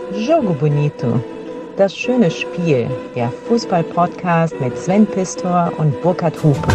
Jogo Bonito, das schöne Spiel, der Fußball-Podcast mit Sven Pistor und Burkhard Hupe.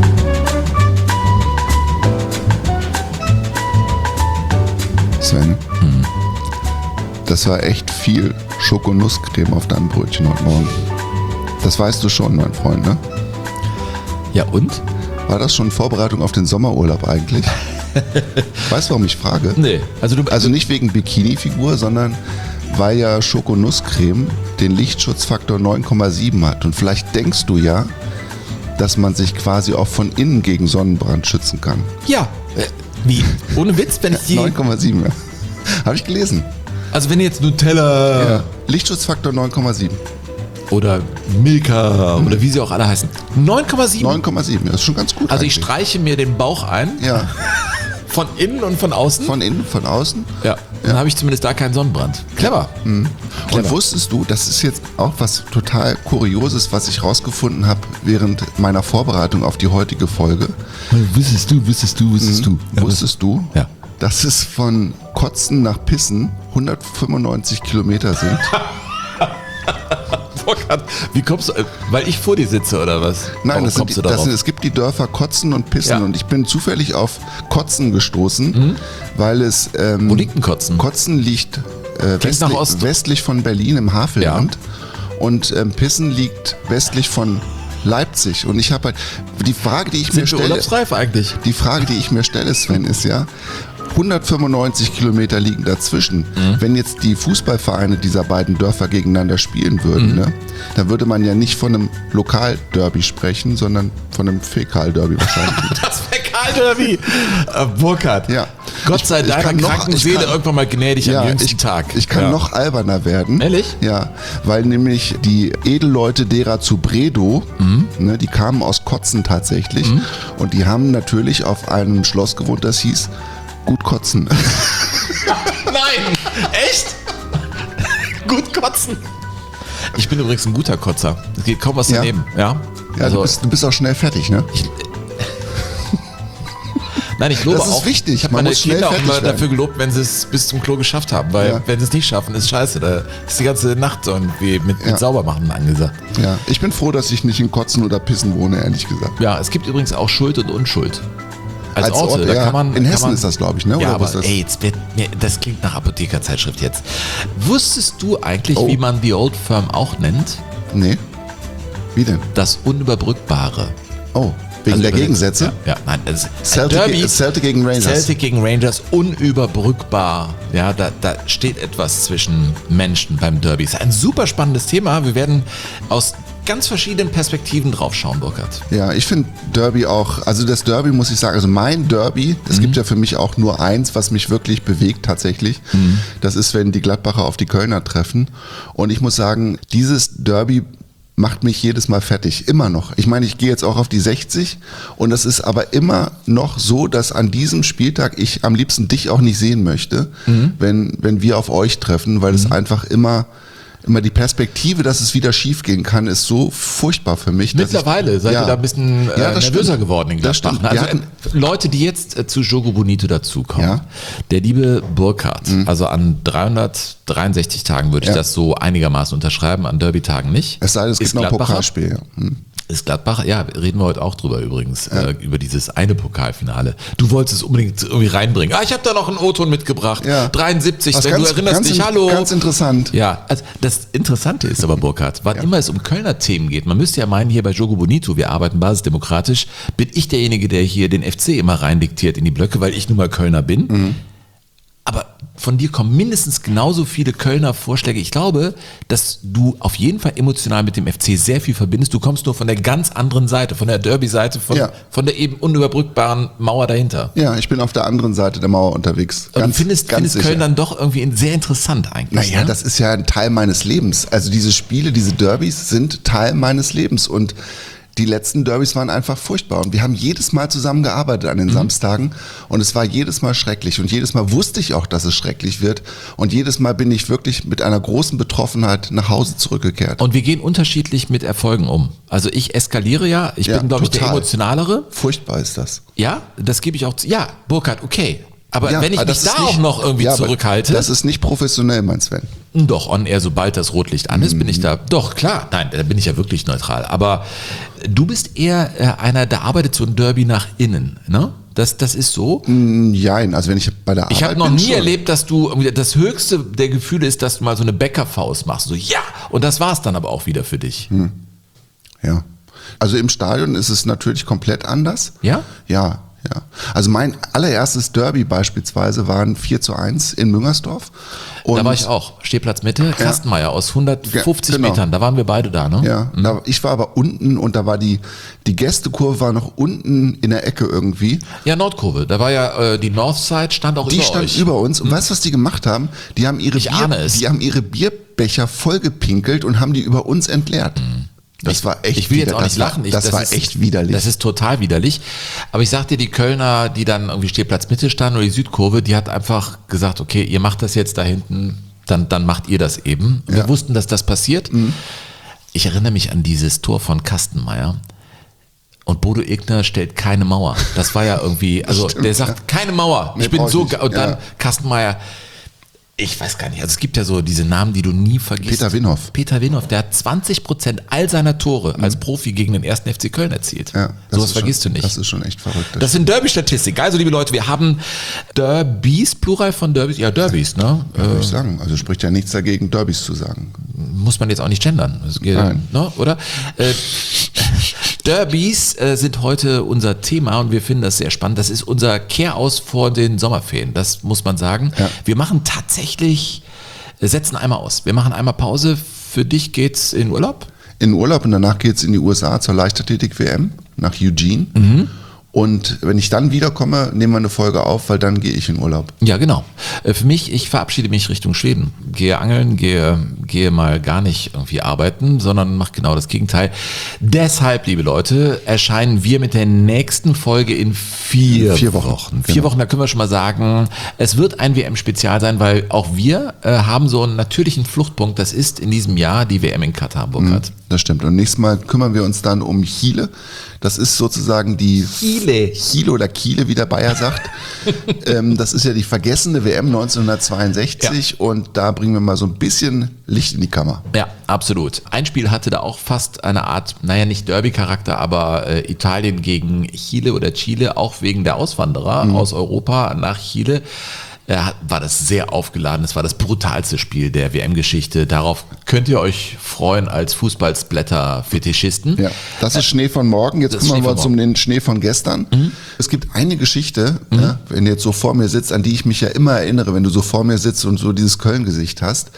Sven, das war echt viel Schokonusscreme auf deinem Brötchen heute Morgen. Das weißt du schon, mein Freund, ne? Ja und? War das schon Vorbereitung auf den Sommerurlaub eigentlich? Weißt du, warum ich frage? Nee. Also nicht wegen Bikini-Figur, sondern weil ja Schokonusscreme den Lichtschutzfaktor 9,7 hat. Und vielleicht denkst du ja, dass man sich quasi auch von innen gegen Sonnenbrand schützen kann. Ja. Wie? Ohne Witz, wenn ich die... 9,7, ja. Habe ich gelesen. Also wenn jetzt Nutella... Ja. Lichtschutzfaktor 9,7. Oder Milka oder wie sie auch alle heißen. 9,7? 9,7, ja, das ist schon ganz gut. Also eigentlich. ich streiche mir den Bauch ein. Ja. Von innen und von außen. Von innen, von außen. Ja. Dann habe ich zumindest da keinen Sonnenbrand. Clever. Und Clever. wusstest du, das ist jetzt auch was total Kurioses, was ich rausgefunden habe während meiner Vorbereitung auf die heutige Folge. Wusstest du. Wusstest du, Ja. dass es von Kotzen nach Pissen 195 Kilometer sind? Wie kommst du, weil ich vor dir sitze oder was? Nein, Warum kommst du darauf? es gibt die Dörfer Kotzen und Pissen Ja. und ich bin zufällig auf Kotzen gestoßen, weil es... Wo liegt denn Kotzen? Kotzen liegt Klingt nach Ost. westlich von Berlin im Havelland und Pissen liegt westlich von Leipzig. Und ich habe halt die Frage, die ich mir Sind wir stelle, urlaubsreif eigentlich? die Frage, die ich mir stelle, Sven, ist ja, 195 Kilometer liegen dazwischen. Wenn jetzt die Fußballvereine dieser beiden Dörfer gegeneinander spielen würden, ne, dann würde man ja nicht von einem Lokalderby sprechen, sondern von einem Fäkalderby wahrscheinlich. Das Fäkalderby. Burkhard. Ja. Gott sei Ich deiner kann noch- kranken ich Seele kann- irgendwann mal gnädig am jüngsten Tag. Ich kann Ja. noch alberner werden. Ehrlich? Ja, weil nämlich die Edelleute derer zu Bredow, ne, die kamen aus Kotzen tatsächlich und die haben natürlich auf einem Schloss gewohnt, das hieß Gut Kotzen. Nein! Echt? Gut kotzen. Ich bin übrigens ein guter Kotzer. Es geht kaum was Ja. daneben. Ja? Ja, Also, du bist auch schnell fertig, ne? nein, ich lobe Das ist auch. wichtig. Ich habe Man meine muss schnell Kinder auch fertig immer werden. dafür gelobt, wenn sie es bis zum Klo geschafft haben. Weil Ja. wenn sie es nicht schaffen, ist scheiße. Da ist die ganze Nacht so irgendwie mit Ja. Saubermachen angesagt. Ja, ich bin froh, dass ich nicht in Kotzen oder Pissen wohne, ehrlich gesagt. Ja, es gibt übrigens auch Schuld und Unschuld. Als Ort, Orte, da ja. kann man... In kann Hessen man, ist das, glaube ich, ne? Ja, Oder aber was ist das? ey, das klingt nach Apothekerzeitschrift jetzt. Wusstest du eigentlich, Oh. wie man The Old Firm auch nennt? Nee. Wie denn? Das Unüberbrückbare. Oh, wegen Also der übersetzt, Gegensätze? Ja, nein, das ist Celtic gegen Rangers. Celtic gegen Rangers, unüberbrückbar. Ja, da steht etwas zwischen Menschen beim Derby. Ist ein super spannendes Thema. Wir werden aus ganz verschiedenen Perspektiven drauf schauen, Burkhard. Ja, ich finde Derby auch, also das Derby muss ich sagen, also mein Derby, es gibt ja für mich auch nur eins, was mich wirklich bewegt tatsächlich. Das ist, wenn die Gladbacher auf die Kölner treffen. Und ich muss sagen, dieses Derby macht mich jedes Mal fertig, immer noch. Ich meine, ich gehe jetzt auch auf die 60 und es ist aber immer noch so, dass an diesem Spieltag ich am liebsten dich auch nicht sehen möchte, wenn wir auf euch treffen, weil es einfach immer die Perspektive, dass es wieder schief gehen kann, ist so furchtbar für mich. dass Mittlerweile seid ihr da ein bisschen das nervöser stimmt. geworden in Das Gladbach. stimmt. Also Wir hatten- Leute, die jetzt zu Jogo Bonito dazukommen. Ja. Der liebe Burkhard, also an 363 Tagen würde ich Ja. das so einigermaßen unterschreiben, an Derby-Tagen nicht. Es sei denn, es Ist gibt noch ein Gladbacher. Pokalspiel. Ja. Ist Gladbach, ja, reden wir heute auch drüber übrigens, über dieses eine Pokalfinale. Du wolltest es unbedingt irgendwie reinbringen. Ich habe da noch einen O-Ton mitgebracht. Ja. 73, Was du erinnerst dich, hallo. Ganz interessant. Ja, also das Interessante ist aber, Burkhard, wann immer es um Kölner Themen geht, man müsste ja meinen, hier bei Jogo Bonito, wir arbeiten basisdemokratisch, bin ich derjenige, der hier den FC immer reindiktiert in die Blöcke, weil ich nun mal Kölner bin. Aber von dir kommen mindestens genauso viele Kölner Vorschläge. Ich glaube, dass du auf jeden Fall emotional mit dem FC sehr viel verbindest. Du kommst nur von der ganz anderen Seite, von der Derby-Seite, von der eben unüberbrückbaren Mauer dahinter. Ja, ich bin auf der anderen Seite der Mauer unterwegs. Aber du findest sicher. Köln dann doch irgendwie sehr interessant eigentlich. Naja, ne? das ist ja ein Teil meines Lebens. Also diese Spiele, diese Derbys sind Teil meines Lebens und die letzten Derbys waren einfach furchtbar und wir haben jedes Mal zusammengearbeitet an den Samstagen und es war jedes Mal schrecklich und jedes Mal wusste ich auch, dass es schrecklich wird und jedes Mal bin ich wirklich mit einer großen Betroffenheit nach Hause zurückgekehrt. Und wir gehen unterschiedlich mit Erfolgen um. Also ich eskaliere ich Ja, bin, glaube ich, der total. emotionalere. Furchtbar ist das. Ja, das gebe ich auch zu. Ja, Burkhard, okay. Aber Ja, wenn ich aber mich das da ist auch nicht- noch irgendwie ja, aber zurückhalte. Das ist nicht professionell, mein Sven. Doch, on air, sobald das Rotlicht an ist, bin ich da. Doch, klar, nein, da bin ich ja wirklich neutral. Aber du bist eher einer, der arbeitet so ein Derby nach innen, ne? Das ist so. Nein, also wenn ich bei der Arbeit Ich habe noch bin, nie schon. erlebt, dass du irgendwie das höchste der Gefühle ist, dass du mal so eine Bäckerfaust machst. So, ja, und das war's dann aber auch wieder für dich. Ja. Also im Stadion ist es natürlich komplett anders. Ja? Ja. Also mein allererstes Derby beispielsweise waren 4:1 in Müngersdorf. Und Da war ich auch. Stehplatz Mitte, Kastenmeier aus 150 genau. Metern. Da waren wir beide da, ne? Ja, ich war aber unten und da war die Gästekurve war noch unten in der Ecke irgendwie. Ja, Nordkurve. Da war ja die Northside, stand auch Die über stand euch. über uns und weißt du, was die gemacht haben? Die haben Ich ahne es. Die haben ihre Bierbecher vollgepinkelt und haben die über uns entleert. Das war echt Ich will jetzt wider- auch nicht das war- lachen. Das war ist, echt widerlich. Das ist total widerlich. Aber ich sag dir, die Kölner, die dann irgendwie Stehplatz Mitte standen oder die Südkurve, die hat einfach gesagt, okay, ihr macht das jetzt da hinten, dann macht ihr das eben. Wir wussten, dass das passiert. Ich erinnere mich an dieses Tor von Kastenmeier. Und Bodo Egner stellt keine Mauer. Das war ja irgendwie, also Stimmt, der sagt, keine Mauer. Nee, Ich bin brauch ich so, nicht. und dann Ja. Kastenmeier. Ich weiß gar nicht, also es gibt ja so diese Namen, die du nie vergisst. Peter Winhoff. Peter Winhoff, der hat 20% all seiner Tore als Profi gegen den 1. FC Köln erzielt. Ja, das Sowas ist schon- vergisst du nicht. Das ist schon echt verrückt. Das sind Derby-Statistiken. Also, liebe Leute, wir haben Derbys, Plural von Derbys. Ja, Derbys, ne? würde ich sagen. Also spricht ja nichts dagegen, Derbys zu sagen. Muss man jetzt auch nicht gendern. Das geht, Nein. ne? Oder? Derbys sind heute unser Thema und wir finden das sehr spannend. Das ist unser Kehraus vor den Sommerferien. Das muss man sagen. Ja. Wir machen tatsächlich, setzen einmal aus. Wir machen einmal Pause. Für dich geht's in Urlaub? In Urlaub und danach geht's in die USA zur Leichtathletik-WM nach Eugene. Und wenn ich dann wiederkomme, nehmen wir eine Folge auf, weil dann gehe ich in Urlaub. Ja, genau. Für mich, ich verabschiede mich Richtung Schweden. Gehe angeln, gehe mal gar nicht irgendwie arbeiten, sondern mache genau das Gegenteil. Deshalb, liebe Leute, erscheinen wir mit der nächsten Folge in 4 Wochen. 4 Genau. Wochen, da können wir schon mal sagen, es wird ein WM-Spezial sein, weil auch wir haben so einen natürlichen Fluchtpunkt. Das ist in diesem Jahr die WM in Katar, Burkhard. Das stimmt. Und nächstes Mal kümmern wir uns dann um Chile. Das ist sozusagen die Chile oder Kiele, wie der Bayer sagt. Das ist ja die vergessene WM 1962 und da bringen wir mal so ein bisschen Licht in die Kammer. Ja, absolut. Ein Spiel hatte da auch fast eine Art, naja, nicht Derby-Charakter, aber Italien gegen Chile oder Chile, auch wegen der Auswanderer aus Europa nach Chile. War das sehr aufgeladen. Es war das brutalste Spiel der WM-Geschichte. Darauf könnt ihr euch freuen als Fußballsblätter-Fetischisten. Ja, das ist Schnee von morgen. Jetzt das ist kümmern Schnee wir von uns um den Schnee von gestern. Es gibt eine Geschichte, ja, wenn du jetzt so vor mir sitzt, an die ich mich ja immer erinnere, wenn du so vor mir sitzt und so dieses Köln-Gesicht hast.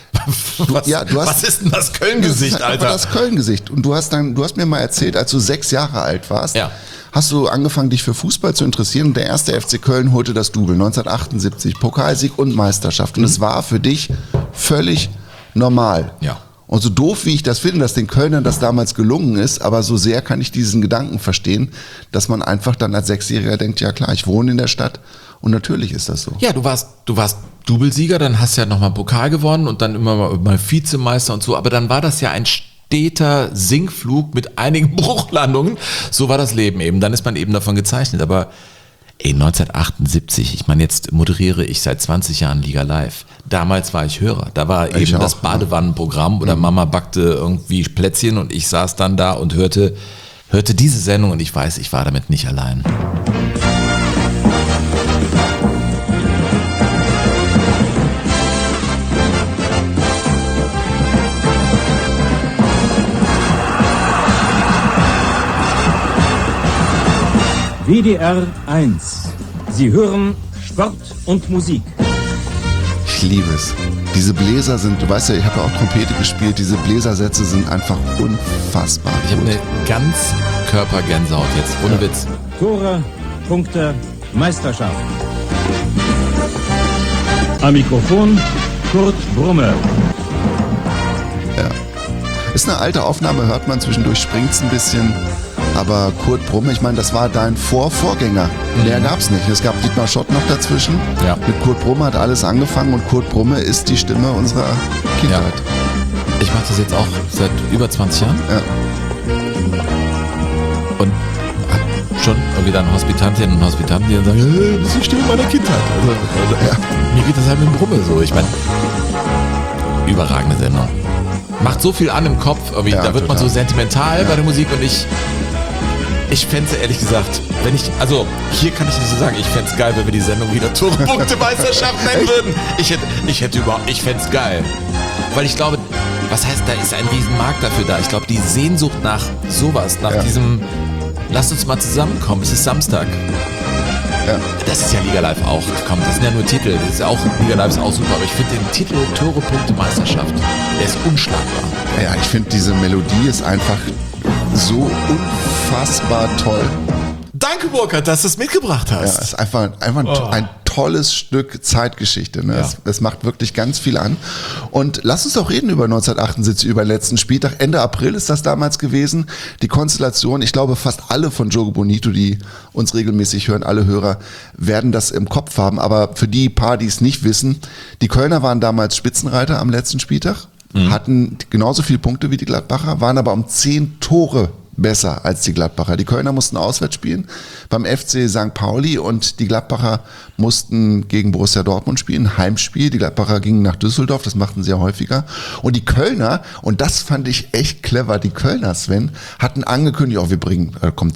Was ist denn das Köln-Gesicht, Das ist einfach Alter? das Köln-Gesicht. Und du hast mir mal erzählt, als du 6 Jahre alt warst, Ja. hast du angefangen, dich für Fußball zu interessieren und der erste FC Köln holte das Double 1978, Pokalsieg und Meisterschaft. Und es war für dich völlig normal. Ja. Und so doof, wie ich das finde, dass den Kölnern das damals gelungen ist, aber so sehr kann ich diesen Gedanken verstehen, dass man einfach dann als Sechsjähriger denkt, ja klar, ich wohne in der Stadt und natürlich ist das so. Ja, du warst Doublesieger, dann hast du ja nochmal einen Pokal gewonnen und dann immer mal Vizemeister und so, aber dann war das ja ein steter Sinkflug mit einigen Bruchlandungen. So war das Leben eben. Dann ist man eben davon gezeichnet. Aber 1978, ich meine, jetzt moderiere ich seit 20 Jahren Liga Live. Damals war ich Hörer. Da war Ich eben auch, das Badewannenprogramm oder Mama backte irgendwie Plätzchen und ich saß dann da und hörte diese Sendung und ich weiß, ich war damit nicht allein. WDR 1. Sie hören Sport und Musik. Ich liebe es. Diese Bläser sind, du weißt ja, ich habe ja auch Trompete gespielt, diese Bläsersätze sind einfach unfassbar. Ich habe eine ganz Körpergänsehaut jetzt, ohne Witz. Tore, Punkte, Meisterschaft. Am Mikrofon Kurt Brumme. Ist eine alte Aufnahme, hört man zwischendurch, springt's ein bisschen. Aber Kurt Brumme, ich meine, das war dein Vorgänger. Mehr gab's nicht. Es gab Dietmar Schott noch dazwischen. Ja. Mit Kurt Brumme hat alles angefangen und Kurt Brumme ist die Stimme unserer Kindheit. Ich mache das jetzt auch seit über 20 Jahren. Ja. Und schon irgendwie dann Hospitantinnen und Hospitanten, die dann sagen, das ist die Stimme meiner Kindheit. Also, mir geht das halt mit dem Brummel so. Ich meine, überragende Sendung. Macht so viel an im Kopf, irgendwie, Ja, da wird man so total. sentimental bei der Musik und ich fände es ehrlich gesagt, hier kann ich nicht so sagen, ich fände es geil, wenn wir die Sendung wieder Tore-Punkte-Meisterschaft nennen würden. Ich fände es geil. Weil ich glaube, was heißt, da ist ein Riesenmarkt dafür da. Ich glaube, die Sehnsucht nach sowas, nach diesem, lasst uns mal zusammenkommen, es ist Samstag. Ja. Das ist ja Liga Live auch. Komm, das sind ja nur Titel. Das ist ja auch, Liga Live ist auch super, aber ich finde den Titel Tore-Punkte-Meisterschaft, der ist unschlagbar. Ja, ich finde, diese Melodie ist einfach so unfassbar toll. Danke, Burkhard, dass du es mitgebracht Ja, hast. es ist einfach ein tolles Stück Zeitgeschichte. Ne? Ja. Es macht wirklich ganz viel an. Und lass uns doch reden über 1978, über den letzten Spieltag. Ende April ist das damals gewesen. Die Konstellation, ich glaube, fast alle von Jogo Bonito, die uns regelmäßig hören, alle Hörer, werden das im Kopf haben. Aber für die paar, die es nicht wissen, die Kölner waren damals Spitzenreiter am letzten Spieltag, hatten genauso viele Punkte wie die Gladbacher, waren aber um 10 Tore besser als die Gladbacher. Die Kölner mussten auswärts spielen beim FC St. Pauli und die Gladbacher mussten gegen Borussia Dortmund spielen, Heimspiel. Die Gladbacher gingen nach Düsseldorf, das machten sie ja häufiger. Und die Kölner, und das fand ich echt clever, die Kölner, Sven, hatten angekündigt, wir bringen, kommt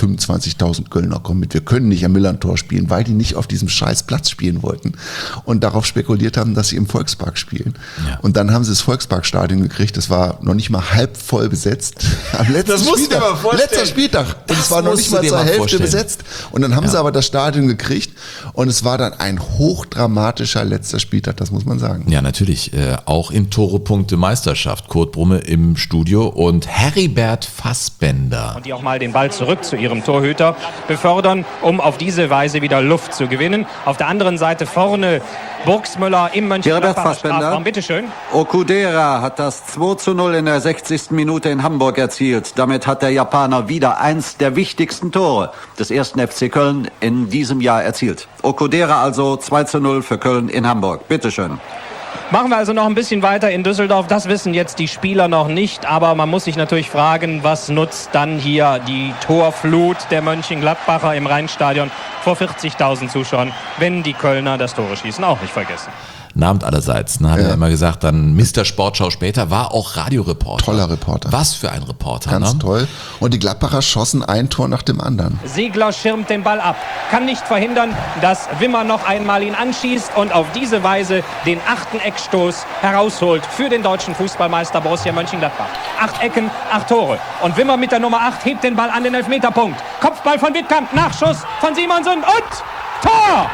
25.000 Kölner, kommen mit, wir können nicht am Millantor spielen, weil die nicht auf diesem scheiß Platz spielen wollten und darauf spekuliert haben, dass sie im Volkspark spielen. Ja. Und dann haben sie das Volksparkstadion gekriegt, das war noch nicht mal halb voll besetzt. Am letzten Das musst du dir mal vorstellen. Letzter Spieltag. Und Das es war noch musst nicht du mal dir zur mal Hälfte vorstellen. besetzt. Und dann haben sie aber das Stadion gekriegt. Und es war dann ein hochdramatischer letzter Spieltag, das muss man sagen. Ja, natürlich. Auch in Tore-Punkte-Meisterschaft. Kurt Brumme im Studio und Heribert Fassbender. Und die auch mal den Ball zurück zu ihrem Torhüter befördern, um auf diese Weise wieder Luft zu gewinnen. Auf der anderen Seite vorne Burgsmüller im Mönchengladbacher Strafraum. Bitteschön. Okudera hat das 2:0 in der 60. Minute in Hamburg erzielt. Damit hat der Japaner wieder eins der wichtigsten Tore des ersten FC Köln in diesem Jahr erzielt. Okudera also 2:0 für Köln in Hamburg. Bitteschön. Machen wir also noch ein bisschen weiter in Düsseldorf. Das wissen jetzt die Spieler noch nicht. Aber man muss sich natürlich fragen, was nutzt dann hier die Torflut der Mönchengladbacher im Rheinstadion vor 40.000 Zuschauern, wenn die Kölner das Tore schießen. Auch nicht vergessen. Namt allerseits, ne, hat er immer gesagt, dann Mr. Sportschau später, war auch Radioreporter. Toller Reporter. Was für ein Reporter. Ganz ne? toll. Und die Gladbacher schossen ein Tor nach dem anderen. Segler schirmt den Ball ab, kann nicht verhindern, dass Wimmer noch einmal ihn anschießt und auf diese Weise den 8. Eckstoß herausholt für den deutschen Fußballmeister Borussia Mönchengladbach. 8 Ecken, 8 Tore. Und Wimmer mit der Nummer 8 hebt den Ball an den Elfmeterpunkt. Kopfball von Wittkamp, Nachschuss von Simonsen und Tor!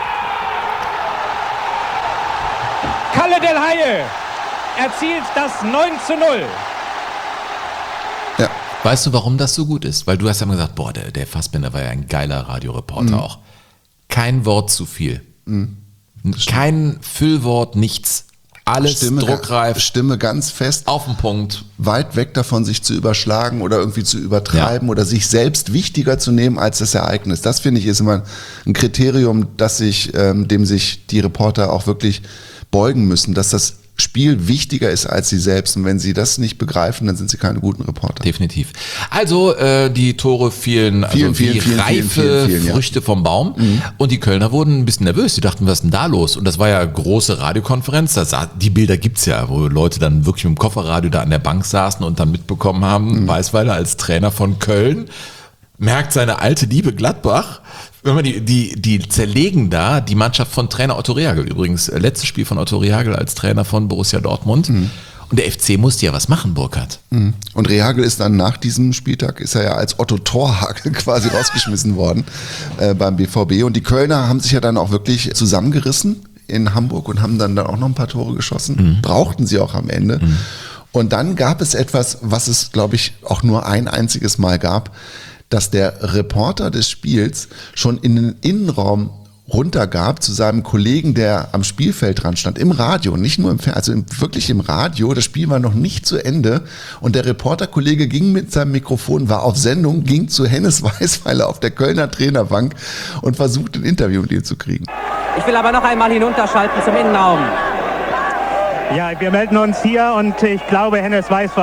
Kalle Del Haie erzielt das 9:0. Ja. Weißt du, warum das so gut ist? Weil du hast ja immer gesagt, der Fassbender war ja ein geiler Radioreporter auch. Kein Wort zu viel. Kein Füllwort, nichts. Alles druckreif, Stimme ganz fest. auf den Punkt. Weit weg davon, sich zu überschlagen oder irgendwie zu übertreiben oder sich selbst wichtiger zu nehmen als das Ereignis. Das, finde ich, ist immer ein Kriterium, dem sich die Reporter auch wirklich beugen müssen, dass das Spiel wichtiger ist als sie selbst. Und wenn sie das nicht begreifen, dann sind sie keine guten Reporter. Definitiv. Also die Tore fielen wie reife Früchte vom Baum. Und die Kölner wurden ein bisschen nervös. Die dachten, was ist denn da los? Und das war ja große Radiokonferenz. Die Bilder gibt's ja, wo Leute dann wirklich mit dem Kofferradio da an der Bank saßen und dann mitbekommen haben, Weisweiler als Trainer von Köln merkt seine alte Liebe Gladbach. Wenn man die zerlegen da die Mannschaft von Trainer Otto Rehhagel. Übrigens, letztes Spiel von Otto Rehhagel als Trainer von Borussia Dortmund. Und der FC musste ja was machen, Burkhard. Und Rehhagel ist dann nach diesem Spieltag, ist er ja als Otto Torhagel quasi rausgeschmissen worden beim BVB. Und die Kölner haben sich ja dann auch wirklich zusammengerissen in Hamburg und haben dann auch noch ein paar Tore geschossen. Brauchten sie auch am Ende. Und dann gab es etwas, was es, glaube ich, auch nur ein einziges Mal gab, dass der Reporter des Spiels schon in den Innenraum runtergab zu seinem Kollegen, der am Spielfeld dran stand, im Radio, nicht nur im Fernsehen, also wirklich im Radio. Das Spiel war noch nicht zu Ende und der Reporterkollege ging mit seinem Mikrofon, war auf Sendung, ging zu Hennes Weisweiler auf der Kölner Trainerbank und versuchte ein Interview mit ihm zu kriegen. Ich will aber noch einmal hinunterschalten zum Innenraum. Ja, wir melden uns hier und ich glaube, Hennes Weisweiler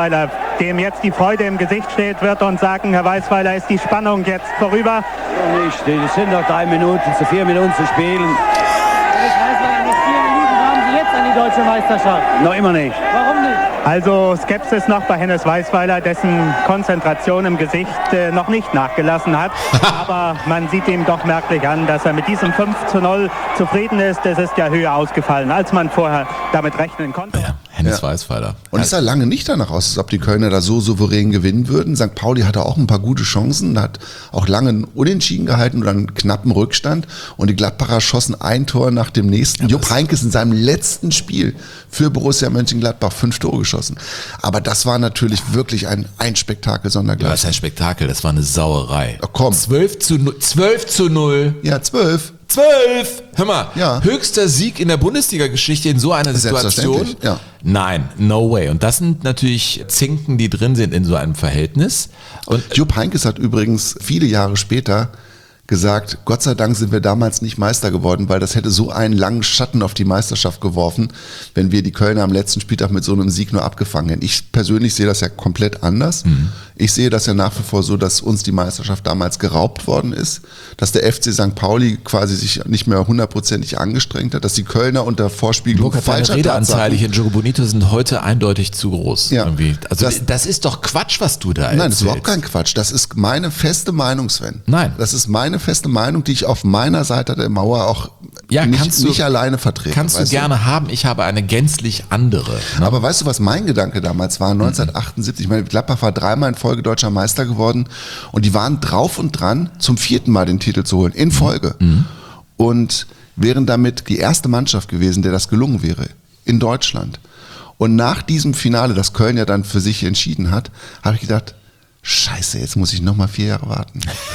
dem jetzt die Freude im Gesicht steht, wird uns sagen, Herr Weisweiler, ist die Spannung jetzt vorüber? Nicht, es sind noch 3 Minuten, zu 4 Minuten zu spielen. Herr Weisweiler, noch 4 Minuten haben Sie jetzt an die deutsche Meisterschaft. Noch immer nicht. Warum nicht? Also Skepsis noch bei Hennes Weisweiler, dessen Konzentration im Gesicht noch nicht nachgelassen hat. Aber man sieht ihm doch merklich an, dass er mit diesem 5:0 zufrieden ist. Es ist ja höher ausgefallen, als man vorher damit rechnen konnte. Ja, Hennes Weisweiler. Und es sah lange nicht danach aus, als ob die Kölner da so souverän gewinnen würden. St. Pauli hatte auch ein paar gute Chancen, hat auch lange einen Unentschieden gehalten oder einen knappen Rückstand. Und die Gladbacher schossen ein Tor nach dem nächsten. Jupp Heynckes in seinem letzten Spiel für Borussia Mönchengladbach 5 Tore geschossen. Aber das war natürlich wirklich ein Spektakel sondergleichen. Das ist ein Spektakel, das war eine Sauerei. Ach, komm. 12:0. Ja, 12. 12! Hör mal, Ja. höchster Sieg in der Bundesliga-Geschichte in so einer Situation. Selbstverständlich, ja. Nein, no way. Und das sind natürlich Zinken, die drin sind in so einem Verhältnis. Und Jupp Heynckes hat übrigens viele Jahre später gesagt, Gott sei Dank sind wir damals nicht Meister geworden, weil das hätte so einen langen Schatten auf die Meisterschaft geworfen, wenn wir die Kölner am letzten Spieltag mit so einem Sieg nur abgefangen hätten. Ich persönlich sehe das ja komplett anders. Ich sehe das ja nach wie vor so, dass uns die Meisterschaft damals geraubt worden ist, dass der FC St. Pauli quasi sich nicht mehr 100%ig angestrengt hat, dass die Kölner unter Vorspiegelung deine falscher Redeanteile hier Tatsachen... in Jogo Bonito sind heute eindeutig zu groß. Ja. Irgendwie. Also Das- das ist doch Quatsch, was du da erzählst. Nein, das ist überhaupt kein Quatsch. Das ist meine feste Meinung, Sven. Nein. Das ist meine feste Meinung, die ich auf meiner Seite der Mauer auch Ja, nicht alleine vertrete. Kannst du weißt gerne haben, ich habe eine gänzlich andere. Ne? Aber weißt du, was mein Gedanke damals war? 1978, ich meine, Gladbach war 3-mal in Folge deutscher Meister geworden und die waren drauf und dran, zum 4. Mal den Titel zu holen, in Folge. Und wären damit die erste Mannschaft gewesen, der das gelungen wäre, in Deutschland. Und nach diesem Finale, das Köln ja dann für sich entschieden hat, habe ich gedacht, scheiße, jetzt muss ich nochmal 4 Jahre warten.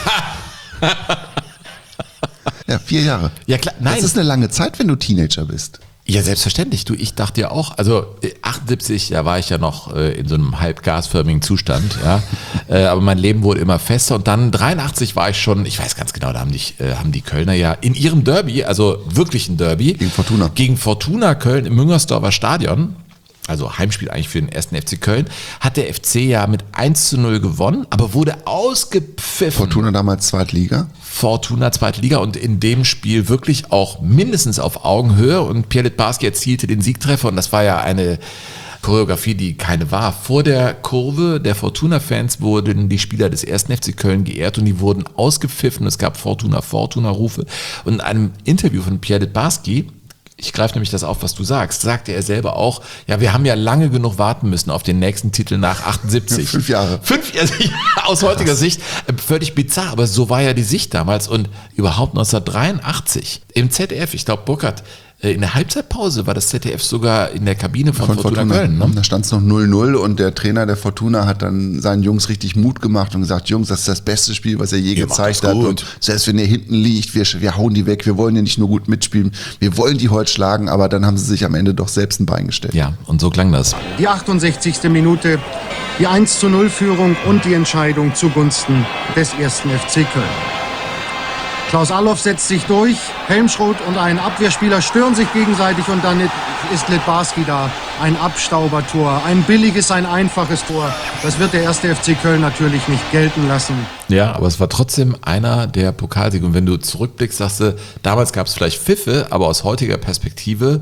Ja, 4 Jahre. Ja, klar, nein. Das ist eine lange Zeit, wenn du Teenager bist. Ja, selbstverständlich. Du, ich dachte ja auch, also 78, da war ich ja noch in so einem halb gasförmigen Zustand, ja. Aber mein Leben wurde immer fester und dann 83 war ich schon, ich weiß ganz genau, da haben die Kölner ja in ihrem Derby, also wirklichen Derby. Gegen Fortuna Köln im Müngersdorfer Stadion, also Heimspiel eigentlich für den 1. FC Köln, hat der FC ja mit 1:0 gewonnen, aber wurde ausgepfiffen. Fortuna damals Zweitliga. Fortuna, zweite Liga und in dem Spiel wirklich auch mindestens auf Augenhöhe und Pierre Littbarski erzielte den Siegtreffer und das war ja eine Choreografie, die keine war. Vor der Kurve der Fortuna-Fans wurden die Spieler des 1. FC Köln geehrt und die wurden ausgepfiffen. Es gab Fortuna-Rufe und in einem Interview von Pierre Littbarski, ich greife nämlich das auf, was du sagst, sagte er selber auch, ja, wir haben ja lange genug warten müssen auf den nächsten Titel nach 78. 5 Jahre. 5 Jahre, aus heutiger Sicht völlig bizarr, aber so war ja die Sicht damals und überhaupt 1983 im ZDF, ich glaube Burkhard, in der Halbzeitpause war das ZDF sogar in der Kabine von Fortuna Köln. Ne? Da stand es noch 0-0 und der Trainer der Fortuna hat dann seinen Jungs richtig Mut gemacht und gesagt, Jungs, das ist das beste Spiel, was ihr je gezeigt habt. Und selbst wenn ihr hinten liegt, wir hauen die weg, wir wollen ja nicht nur gut mitspielen, wir wollen die heute schlagen, aber dann haben sie sich am Ende doch selbst ein Bein gestellt. Ja, und so klang das. Die 68. Minute, die 1:0-Führung und die Entscheidung zugunsten des 1. FC Köln. Klaus Allofs setzt sich durch, Helmschroth und ein Abwehrspieler stören sich gegenseitig und dann ist Littbarski da. Ein Abstaubertor, ein billiges, ein einfaches Tor. Das wird der 1. FC Köln natürlich nicht gelten lassen. Ja, aber es war trotzdem einer der Pokalsiege. Und wenn du zurückblickst, sagst du, damals gab es vielleicht Pfiffe, aber aus heutiger Perspektive,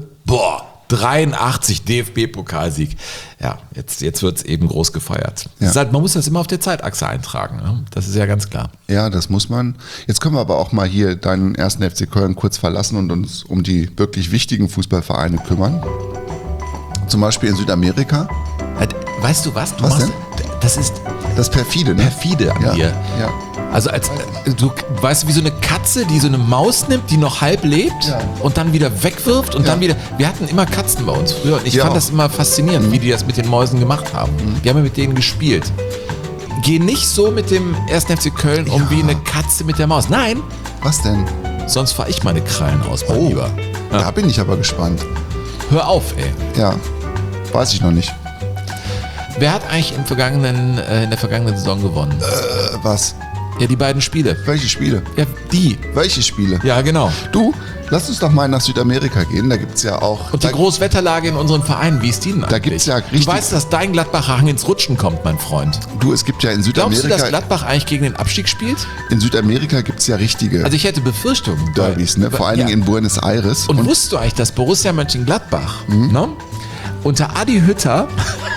83 DFB-Pokalsieg. Ja, jetzt wird es eben groß gefeiert. Ja. Halt, man muss das immer auf der Zeitachse eintragen. Ne? Das ist ja ganz klar. Ja, das muss man. Jetzt können wir aber auch mal hier deinen 1. FC Köln kurz verlassen und uns um die wirklich wichtigen Fußballvereine kümmern. Zum Beispiel in Südamerika. Weißt du was? Was denn? Das ist das perfide, ne? Perfide an Ja, dir. ja. Also du weißt, wie so eine Katze, die so eine Maus nimmt, die noch halb lebt und dann wieder wegwirft und dann wieder. Wir hatten immer Katzen bei uns früher und ich fand das immer faszinierend, wie die das mit den Mäusen gemacht haben. Wir haben ja mit denen gespielt. Geh nicht so mit dem 1. FC Köln um wie eine Katze mit der Maus. Nein. Was denn? Sonst fahre ich meine Krallen aus, mein Lieber. Ja. Da bin ich aber gespannt. Hör auf, ey. Ja, weiß ich noch nicht. Wer hat eigentlich in der vergangenen Saison gewonnen? Was? Ja, die beiden Spiele. Welche Spiele? Ja, die. Welche Spiele? Ja, genau. Du, lass uns doch mal nach Südamerika gehen. Da gibt es ja auch... Und die Großwetterlage in unseren Vereinen, wie ist die denn eigentlich? Da gibt's ja richtig... Du weißt, dass dein Gladbacher Hang ins Rutschen kommt, mein Freund. Du, es gibt ja in Südamerika... Glaubst du, dass Gladbach eigentlich gegen den Abstieg spielt? In Südamerika gibt es ja richtige Also ich hätte Befürchtungen. Derbys, ne? Vor allen Dingen in Buenos Aires. Und wusstest du eigentlich, dass Borussia Mönchengladbach ne? Unter Adi Hütter...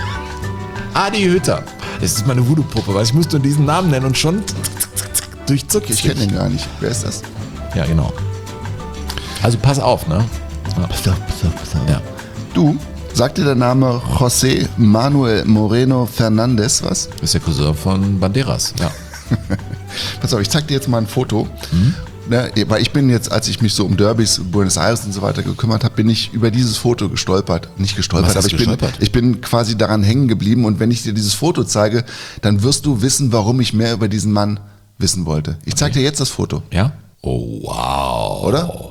Adi Hütter. Das ist meine Voodoo-Puppe, weil ich muss nur diesen Namen nennen und schon durchzuckt. Ich kenne den gar nicht. Wer ist das? Ja, genau. Also pass auf, ne? Ja. Ja. Du, sagt dir der Name José Manuel Moreno Fernández was? Das ist der Cousin von Banderas, ja. Pass auf, ich zeig dir jetzt mal ein Foto. Ne, weil ich bin jetzt, als ich mich so um Derbys, Buenos Aires und so weiter gekümmert habe, bin ich über dieses Foto gestolpert. Nicht gestolpert, aber ich bin quasi daran hängen geblieben. Und wenn ich dir dieses Foto zeige, dann wirst du wissen, warum ich mehr über diesen Mann wissen wollte. Ich zeig dir jetzt das Foto. Ja? Oh, wow. Oder?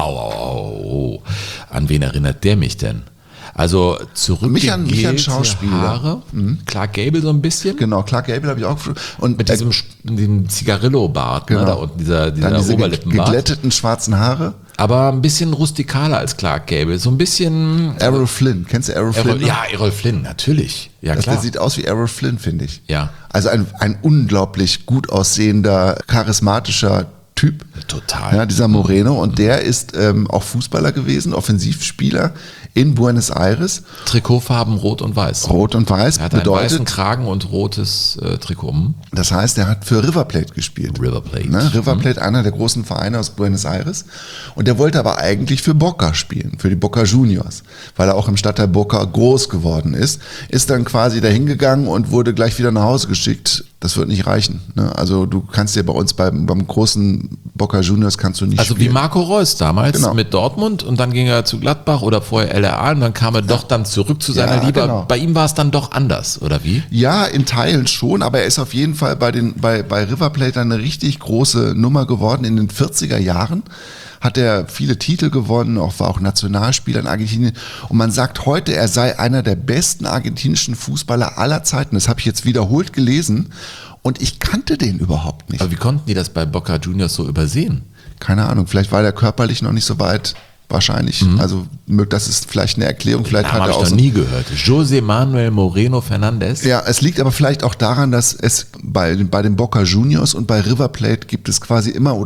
Wow. An wen erinnert der mich denn? Also mich an Schauspieler. Haare, Clark Gable so ein bisschen. Genau, Clark Gable habe ich auch. Und mit diesem Zigarillo-Bart, genau. Ne, da unten, dieser diese Oberlippenbart. Geglätteten schwarzen Haare. Aber ein bisschen rustikaler als Clark Gable. So ein bisschen... Errol Flynn. Kennst du Errol Flynn? Ja, Errol Flynn, natürlich. Ja, klar. Der sieht aus wie Errol Flynn, finde ich. Ja. Also ein unglaublich gut aussehender, charismatischer Typ. Total. Ja, dieser Moreno. Und der ist auch Fußballer gewesen, Offensivspieler in Buenos Aires. Trikotfarben rot und weiß. Rot und weiß er hat bedeutet, einen weißen Kragen und rotes Trikot. Das heißt, er hat für River Plate gespielt. River Plate. Ne? River Plate, einer der großen Vereine aus Buenos Aires. Und der wollte aber eigentlich für Boca spielen, für die Boca Juniors, weil er auch im Stadtteil Boca groß geworden ist. Ist dann quasi dahin gegangen und wurde gleich wieder nach Hause geschickt. Das wird nicht reichen. Ne? Also du kannst dir bei uns beim großen Boca Juniors kannst du nicht also spielen. Wie Marco Reus damals mit Dortmund und dann ging er zu Gladbach oder vorher LRA und dann kam er doch dann zurück zu seiner Liebe. Genau. Bei ihm war es dann doch anders, oder wie? Ja, in Teilen schon, aber er ist auf jeden Fall bei River Plate eine richtig große Nummer geworden. In den 40er Jahren hat er viele Titel gewonnen, war auch Nationalspieler in Argentinien. Und man sagt heute, er sei einer der besten argentinischen Fußballer aller Zeiten. Das habe ich jetzt wiederholt gelesen und ich kannte den überhaupt nicht. Aber wie konnten die das bei Boca Juniors so übersehen? Keine Ahnung, vielleicht war der körperlich noch nicht so weit. Wahrscheinlich. Also das ist vielleicht eine Erklärung. Vielleicht hat er auch noch nie gehört. José Manuel Moreno Fernández. Ja, es liegt aber vielleicht auch daran, dass es bei den Boca Juniors und bei River Plate gab es immer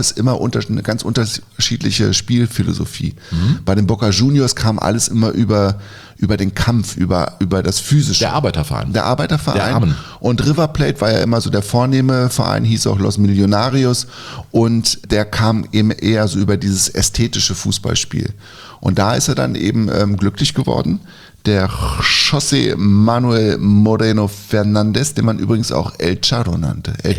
eine ganz unterschiedliche Spielphilosophie. Bei den Boca Juniors kam alles immer über den Kampf, über das Physische. Der Arbeiterverein. Der Armen. Und River Plate war ja immer so der vornehme Verein, hieß auch Los Millonarios und der kam eben eher so über dieses ästhetische Fußballspiel. Und da ist er dann eben glücklich geworden. Der José Manuel Moreno Fernández, den man übrigens auch El Charro nannte. El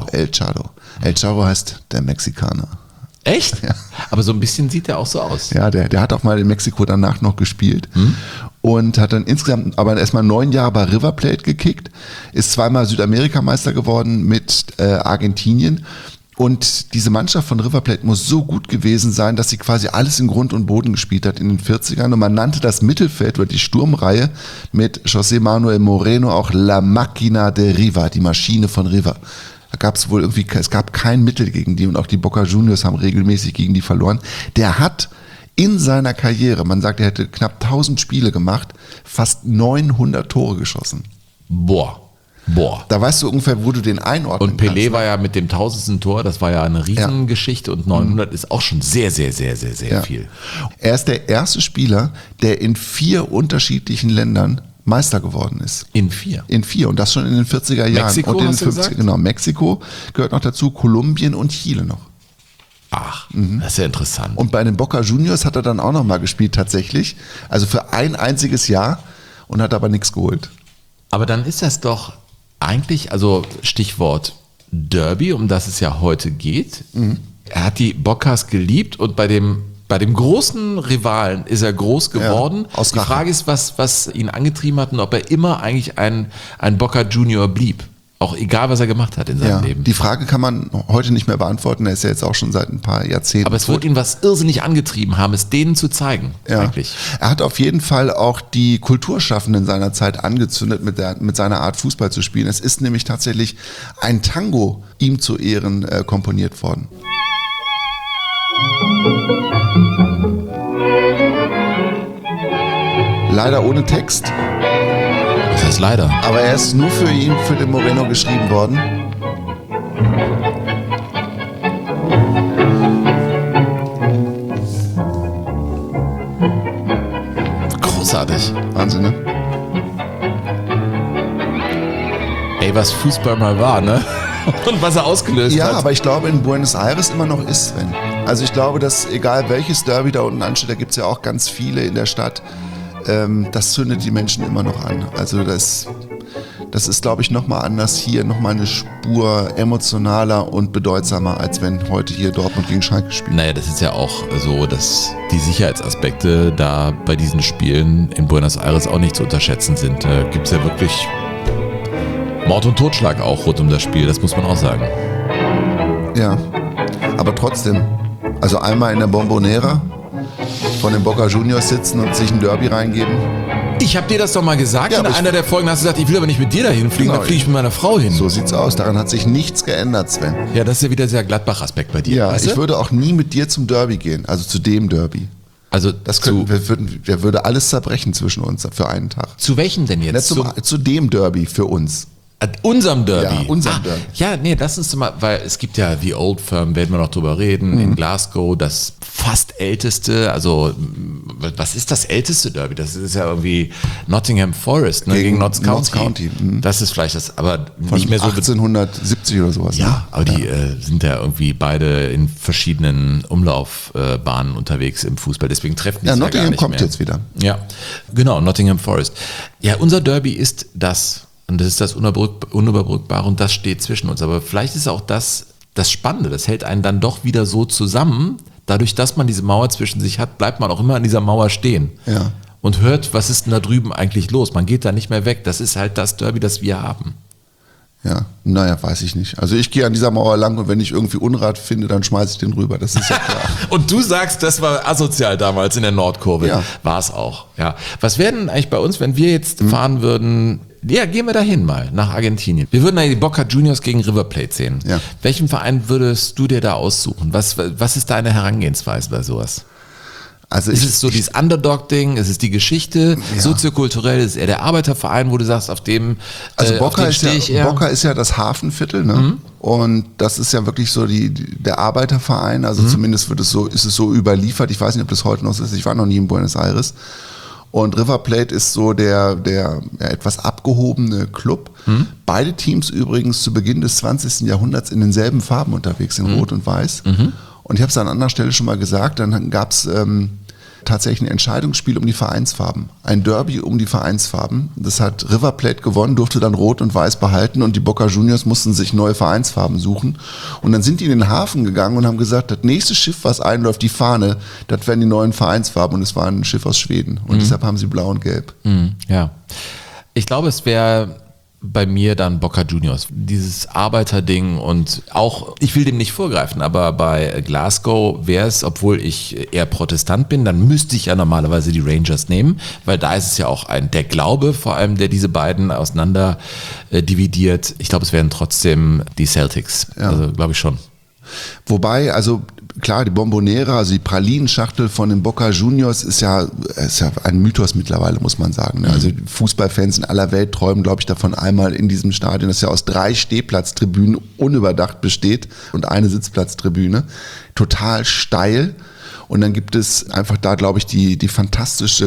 Charro heißt der Mexikaner. Echt? Ja. Aber so ein bisschen sieht er auch so aus. Ja, der hat auch mal in Mexiko danach noch gespielt und hat dann insgesamt aber erstmal 9 Jahre bei River Plate gekickt, ist zweimal Südamerikameister geworden mit Argentinien. Und diese Mannschaft von River Plate muss so gut gewesen sein, dass sie quasi alles in Grund und Boden gespielt hat in den 40ern. Und man nannte das Mittelfeld oder die Sturmreihe mit José Manuel Moreno auch La Máquina de River, die Maschine von River. Da gab es wohl es gab kein Mittel gegen die und auch die Boca Juniors haben regelmäßig gegen die verloren. Der hat in seiner Karriere, man sagt, er hätte knapp 1000 Spiele gemacht, fast 900 Tore geschossen. Boah. Da weißt du ungefähr, wo du den einordnen Und Pelé kannst. war ja mit dem 1000. Tor, das war ja eine Riesengeschichte und 900 ist auch schon sehr viel. Er ist der erste Spieler, der in 4 unterschiedlichen Ländern Meister geworden ist. In 4? In 4 und das schon in den 40er Jahren. Mexiko, und in den hast du gesagt? Genau, Mexiko gehört noch dazu, Kolumbien und Chile noch. Ach, das ist ja interessant. Und bei den Boca Juniors hat er dann auch noch mal gespielt tatsächlich, also für ein einziges Jahr und hat aber nichts geholt. Aber dann ist das doch eigentlich, also Stichwort Derby, um das es ja heute geht. Er hat die Bocas geliebt und bei dem großen Rivalen ist er groß geworden. Ja, die Frage ist, was ihn angetrieben hat und ob er immer eigentlich ein Boca Junior blieb. Auch egal, was er gemacht hat in seinem Leben. Die Frage kann man heute nicht mehr beantworten. Er ist ja jetzt auch schon seit ein paar Jahrzehnten. Aber es wird ihn was irrsinnig angetrieben haben, es denen zu zeigen. Eigentlich. Er hat auf jeden Fall auch die Kulturschaffenden seiner Zeit angezündet mit seiner Art Fußball zu spielen. Es ist nämlich tatsächlich ein Tango ihm zu Ehren komponiert worden. Leider ohne Text. Das heißt leider. Aber er ist nur für ihn, für den Moreno geschrieben worden. Großartig. Wahnsinn, ne? Ey, was Fußball mal war, ne? Und was er ausgelöst hat. Ja, aber ich glaube, in Buenos Aires immer noch ist, Sven. Also ich glaube, dass egal welches Derby da unten ansteht, da gibt es ja auch ganz viele in der Stadt, das zündet die Menschen immer noch an. Also das ist, glaube ich, nochmal anders hier, nochmal eine Spur emotionaler und bedeutsamer, als wenn heute hier Dortmund gegen Schalke spielt. Naja, das ist ja auch so, dass die Sicherheitsaspekte da bei diesen Spielen in Buenos Aires auch nicht zu unterschätzen sind. Da gibt es ja wirklich Mord und Totschlag auch rund um das Spiel, das muss man auch sagen. Ja, aber trotzdem, also einmal in der Bombonera von den Boca Juniors sitzen und sich ein Derby reingeben. Ich habe dir das doch mal gesagt, Ja, in aber einer der Folgen hast du gesagt, ich will aber nicht mit dir dahin fliegen, Genau. dann fliege ich mit meiner Frau hin. So sieht's aus, daran hat sich nichts geändert, Sven. Ja, das ist ja wieder sehr Gladbach-Aspekt bei dir. Ja, weißt ich du? würde auch nie mit dir zum Derby gehen, also zu dem Derby. Also Das könnten, wir würde alles zerbrechen zwischen uns für einen Tag. zu welchem denn jetzt? Zu dem Derby für uns. Unserem Derby. Ja, unserem Derby. Ja, nee, das ist mal, weil es gibt ja The Old Firm, werden wir noch drüber reden, in Glasgow, das fast älteste, also was ist das älteste Derby? Das ist ja irgendwie Nottingham Forest, ne, gegen Notts County. Das ist vielleicht das, aber Von nicht mehr so 1870 oder sowas. Ja, ne? aber die sind ja irgendwie beide in verschiedenen Umlaufbahnen unterwegs im Fußball, deswegen treffen die Ja, sich ja gar Nottingham nicht kommt mehr. jetzt wieder. Ja, genau, Nottingham Forest. Ja, unser Derby ist das. Und das ist das Unüberbrückbare und das steht zwischen uns. Aber vielleicht ist auch das Spannende, das hält einen dann doch wieder so zusammen. Dadurch, dass man diese Mauer zwischen sich hat, bleibt man auch immer an dieser Mauer stehen. Ja. Und hört, was ist denn da drüben eigentlich los? Man geht da nicht mehr weg. Das ist halt das Derby, das wir haben. Ja, naja, weiß ich nicht. Also ich gehe an dieser Mauer lang und wenn ich irgendwie Unrat finde, dann schmeiße ich den rüber. Das ist ja klar. Und du sagst, das war asozial damals in der Nordkurve. Ja. War es auch. Ja. Was wäre denn eigentlich bei uns, wenn wir jetzt fahren würden? Ja, gehen wir dahin mal, nach Argentinien. Wir würden die Boca Juniors gegen River Plate sehen. Ja. Welchen Verein würdest du dir da aussuchen? Was ist deine Herangehensweise bei sowas? Also Ist es so dieses Underdog-Ding? Ist es die Geschichte? Ja. Soziokulturell ist es eher der Arbeiterverein, wo du sagst, auf dem Also auf den stehe ich eher? Boca ist ja das Hafenviertel, ne? Und das ist ja wirklich so der Arbeiterverein. Also zumindest ist es so überliefert. Ich weiß nicht, ob das heute noch so ist. Ich war noch nie in Buenos Aires. Und River Plate ist so der etwas abgehobene Club. Beide Teams übrigens zu Beginn des 20. Jahrhunderts in denselben Farben unterwegs, in Rot und Weiß. Und ich habe es an anderer Stelle schon mal gesagt, dann gab es tatsächlich ein Entscheidungsspiel um die Vereinsfarben. Ein Derby um die Vereinsfarben. Das hat River Plate gewonnen, durfte dann Rot und Weiß behalten und die Boca Juniors mussten sich neue Vereinsfarben suchen. Und dann sind die in den Hafen gegangen und haben gesagt, das nächste Schiff, was einläuft, die Fahne, das werden die neuen Vereinsfarben. Und es war ein Schiff aus Schweden. Und deshalb haben sie blau und gelb. Ja. Ich glaube, es wäre bei mir dann Boca Juniors. Dieses Arbeiterding und auch, ich will dem nicht vorgreifen, aber bei Glasgow wäre es, obwohl ich eher Protestant bin, dann müsste ich ja normalerweise die Rangers nehmen, weil da ist es ja auch der Glaube, vor allem, der diese beiden auseinander dividiert. Ich glaube, es wären trotzdem die Celtics. Ja. Also glaube ich schon. Wobei, also klar, die Bombonera, also die Pralinenschachtel von den Boca Juniors ist ja ein Mythos mittlerweile, muss man sagen. Ne? Also Fußballfans in aller Welt träumen, glaube ich, davon, einmal in diesem Stadion, das ja aus 3 Stehplatztribünen unüberdacht besteht und eine Sitzplatztribüne, total steil. Und dann gibt es einfach da, glaube ich, die fantastische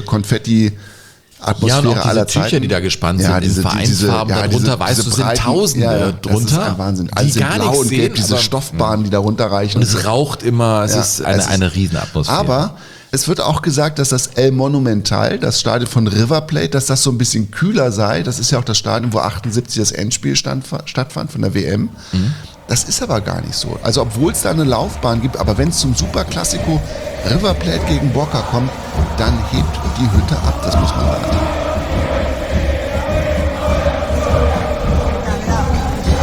Atmosphäre ja, und auch aller diese Tücher, Zeiten. die da gespannt sind, diese Vereinsfarben, darunter, weißt du, sind Tausende drunter. Das ist ein Wahnsinn. Alles die in gar Blau nichts und Gelb, sehen, diese aber- Stoffbahnen, die da runterreichen. Und es raucht immer, es ist eine Riesenatmosphäre. Aber es wird auch gesagt, dass das El Monumental, das Stadion von River Plate, dass das so ein bisschen kühler sei. Das ist ja auch das Stadion, wo 78 das Endspiel stattfand von der WM. Das ist aber gar nicht so. Also obwohl es da eine Laufbahn gibt, aber wenn es zum Superklassiko River Plate gegen Boca kommt, dann hebt die Hütte ab, das muss man sagen.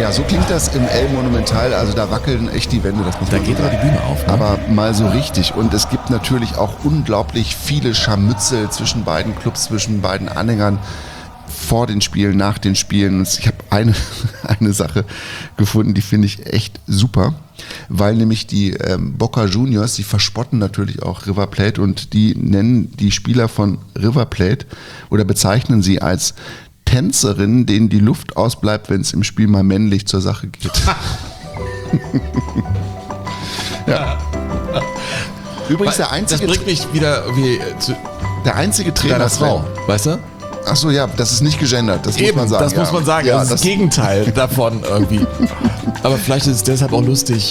Ja, so klingt das im El Monumental. Also da wackeln echt die Wände. Das muss Da man geht aber sagen. die Bühne auf. Ne? Aber mal so richtig. Und es gibt natürlich auch unglaublich viele Scharmützel zwischen beiden Clubs, zwischen beiden Anhängern. Vor den Spielen, nach den Spielen. Ich habe eine Sache gefunden, die finde ich echt super, weil nämlich die Boca Juniors, die verspotten natürlich auch River Plate und die nennen die Spieler von River Plate oder bezeichnen sie als Tänzerinnen, denen die Luft ausbleibt, wenn es im Spiel mal männlich zur Sache geht. Ja. Übrigens der einzige... Das bringt mich wieder irgendwie zu der einzige Trainer deiner Frau, weißt du? Ach so, ja, das ist nicht gegendert, das muss Eben, man sagen. das muss man sagen. Ja, das ist das Gegenteil davon irgendwie. Aber vielleicht ist es deshalb auch lustig.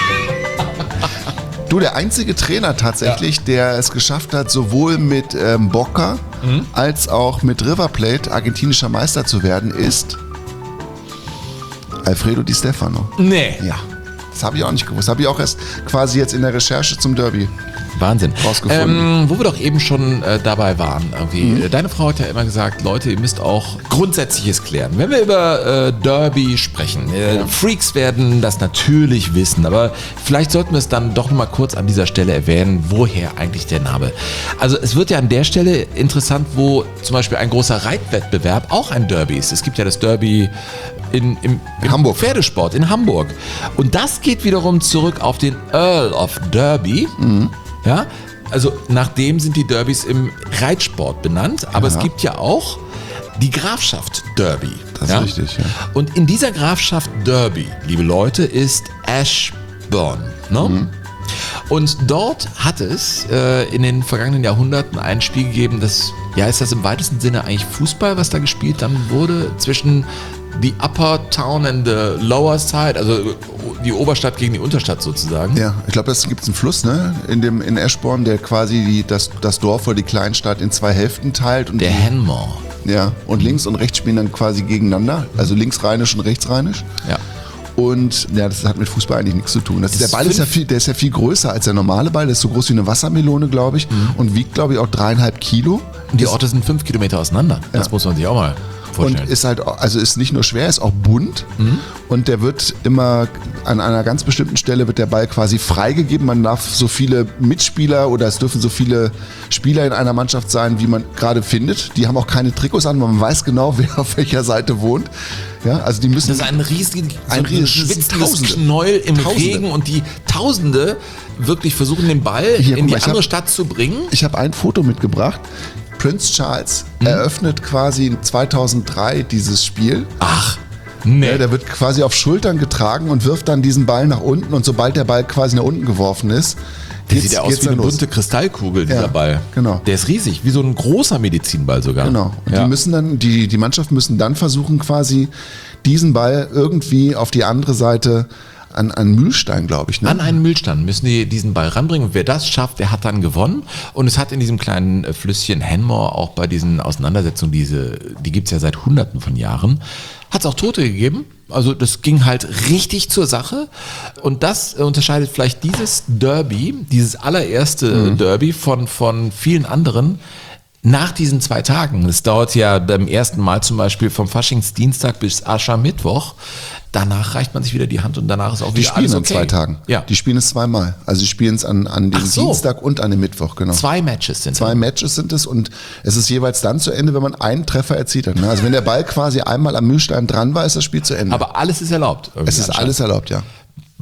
Du, der einzige Trainer tatsächlich, der es geschafft hat, sowohl mit Boca als auch mit River Plate argentinischer Meister zu werden, ist Alfredo Di Stefano. Nee. Ja, das habe ich auch nicht gewusst. Habe ich auch erst quasi jetzt in der Recherche zum Derby Wahnsinn. rausgefunden. Wo wir doch eben schon dabei waren. Irgendwie. Deine Frau hat ja immer gesagt, Leute, ihr müsst auch Grundsätzliches klären. Wenn wir über Derby sprechen, Freaks werden das natürlich wissen, aber vielleicht sollten wir es dann doch noch mal kurz an dieser Stelle erwähnen, woher eigentlich der Name. Also es wird ja an der Stelle interessant, wo zum Beispiel ein großer Reitwettbewerb auch ein Derby ist. Es gibt ja das Derby im Hamburg. Pferdesport in Hamburg. Und das geht wiederum zurück auf den Earl of Derby. Ja, also nach dem sind die Derbys im Reitsport benannt, aber es gibt ja auch die Grafschaft Derby. Das ist richtig, ja. Und in dieser Grafschaft Derby, liebe Leute, ist Ashburn. Ne? Und dort hat es in den vergangenen Jahrhunderten ein Spiel gegeben, das, ja, ist das im weitesten Sinne eigentlich Fußball, was da gespielt dann wurde, zwischen the Upper Town and the Lower Side, also die Oberstadt gegen die Unterstadt sozusagen. Ja, ich glaube, es gibt einen Fluss, ne? In Ashbourne, der quasi das Dorf oder die Kleinstadt in zwei Hälften teilt. Und Der Henmore. Ja, und links und rechts spielen dann quasi gegeneinander, also linksrheinisch und rechtsrheinisch. Ja. Und ja, das hat mit Fußball eigentlich nichts zu tun. Der Ball ist ja viel größer als der normale Ball. Der ist so groß wie eine Wassermelone, glaube ich, und wiegt, glaube ich, auch 3,5 Kilo. Und die Orte sind 5 Kilometer auseinander. Das muss man sich auch mal vorstellen. Und ist halt, also ist nicht nur schwer, ist auch bunt. Und der wird immer an einer ganz bestimmten Stelle wird der Ball quasi freigegeben. Man darf so viele Mitspieler oder es dürfen so viele Spieler in einer Mannschaft sein, wie man gerade findet. Die haben auch keine Trikots an, man weiß genau, wer auf welcher Seite wohnt. Ja, also die müssen. Das ist ein riesiges Tausende. Knäuel im Regen und die Tausende wirklich versuchen, den Ball in die andere Stadt zu bringen. Ich habe ein Foto mitgebracht. Prince Charles eröffnet quasi 2003 dieses Spiel. Ach, nee. Ja, der wird quasi auf Schultern getragen und wirft dann diesen Ball nach unten und sobald der Ball quasi nach unten geworfen ist, der sieht ja aus wie eine bunte Kristallkugel, dieser Ball. Genau. Der ist riesig, wie so ein großer Medizinball sogar. Genau. Und die müssen dann, die Mannschaften müssen dann versuchen, quasi diesen Ball irgendwie auf die andere Seite an einen Mühlstein, glaube ich. Ne? An einen Mühlstein müssen die diesen Ball ranbringen. Und wer das schafft, der hat dann gewonnen. Und es hat in diesem kleinen Flüsschen Henmore auch bei diesen Auseinandersetzungen, die gibt es ja seit Hunderten von Jahren, hat es auch Tote gegeben. Also das ging halt richtig zur Sache. Und das unterscheidet vielleicht dieses Derby, dieses allererste Derby von vielen anderen nach diesen 2 Tagen. Das dauert ja beim ersten Mal zum Beispiel vom Faschingsdienstag bis Aschermittwoch. Danach reicht man sich wieder die Hand und danach ist auch wieder alles okay. Die spielen an 2 Tagen. Ja. Die spielen es zweimal. Also die spielen es an dem Dienstag und an dem Mittwoch, genau. 2 Matches sind es. 2 Matches sind es und es ist jeweils dann zu Ende, wenn man einen Treffer erzielt hat. Also wenn der Ball quasi einmal am Mühlstein dran war, ist das Spiel zu Ende. Aber alles ist erlaubt. Es ist alles erlaubt, ja.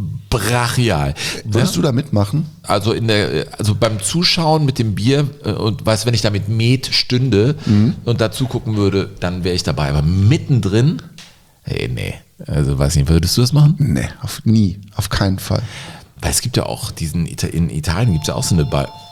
Brachial. Würdest du da mitmachen? Also beim Zuschauen mit dem Bier und weißt, wenn ich da mit Met stünde und dazu gucken würde, dann wäre ich dabei. Aber mittendrin, nee. Also weiß nicht, würdest du das machen? Nee, nie, auf keinen Fall. Weil es gibt ja auch in Italien gibt es ja auch so eine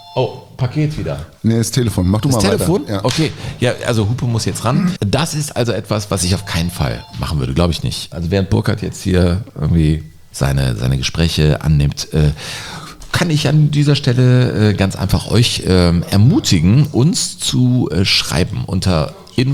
Paket wieder. Nee, das Telefon, mach du mal Telefon? weiter. Ja. Okay, ja, also Hupe muss jetzt ran. Das ist also etwas, was ich auf keinen Fall machen würde, glaube ich nicht. Also während Burkhard jetzt hier irgendwie seine Gespräche annimmt, kann ich an dieser Stelle ganz einfach euch ermutigen, uns zu schreiben unter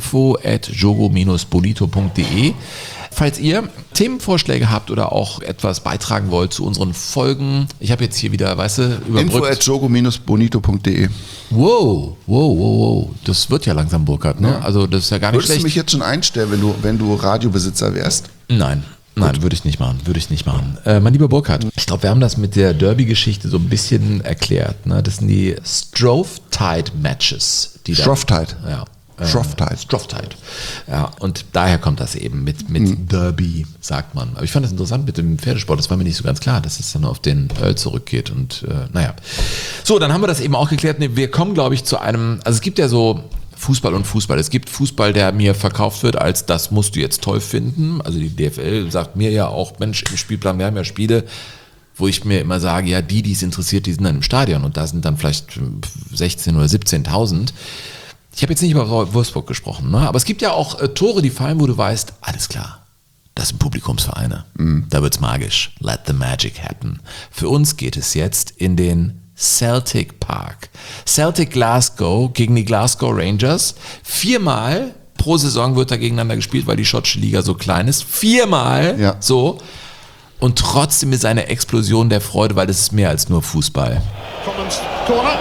info@jogo-bonito.de. Falls ihr Themenvorschläge habt oder auch etwas beitragen wollt zu unseren Folgen, ich habe jetzt hier wieder, weißt du, überbrückt. info@jogo-bonito.de. Wow. Das wird ja langsam, Burkhard, ne? Ja. Also das ist ja gar nicht Würdest schlecht. du mich jetzt schon einstellen, wenn du Radiobesitzer wärst? Nein. Nein, würde ich nicht machen. Mein lieber Burkhard, ich glaube, wir haben das mit der Derby-Geschichte so ein bisschen erklärt. Ne? Das sind die Strophtide-Matches. Strophtide. Ja. Strophtide. Ja, und daher kommt das eben mit Derby, sagt man. Aber ich fand das interessant mit dem Pferdesport. Das war mir nicht so ganz klar, dass es dann auf den Earl zurückgeht. Und naja. So, dann haben wir das eben auch geklärt. Wir kommen, glaube ich, zu einem, also es gibt ja so Fußball und Fußball. Es gibt Fußball, der mir verkauft wird als, das musst du jetzt toll finden. Also die DFL sagt mir ja auch, Mensch, im Spielplan, wir haben ja Spiele, wo ich mir immer sage, ja, die es interessiert, die sind dann im Stadion. Und da sind dann vielleicht 16.000 oder 17.000. Ich habe jetzt nicht über Wolfsburg gesprochen, ne? Aber es gibt ja auch Tore, die fallen, wo du weißt, alles klar, das sind Publikumsvereine. Da wird's magisch. Let the magic happen. Für uns geht es jetzt in den Celtic Park. Celtic Glasgow gegen die Glasgow Rangers. 4-mal pro Saison wird da gegeneinander gespielt, weil die schottische Liga so klein ist. 4-mal so. Und trotzdem ist eine Explosion der Freude, weil es ist mehr als nur Fußball. Commons Corner.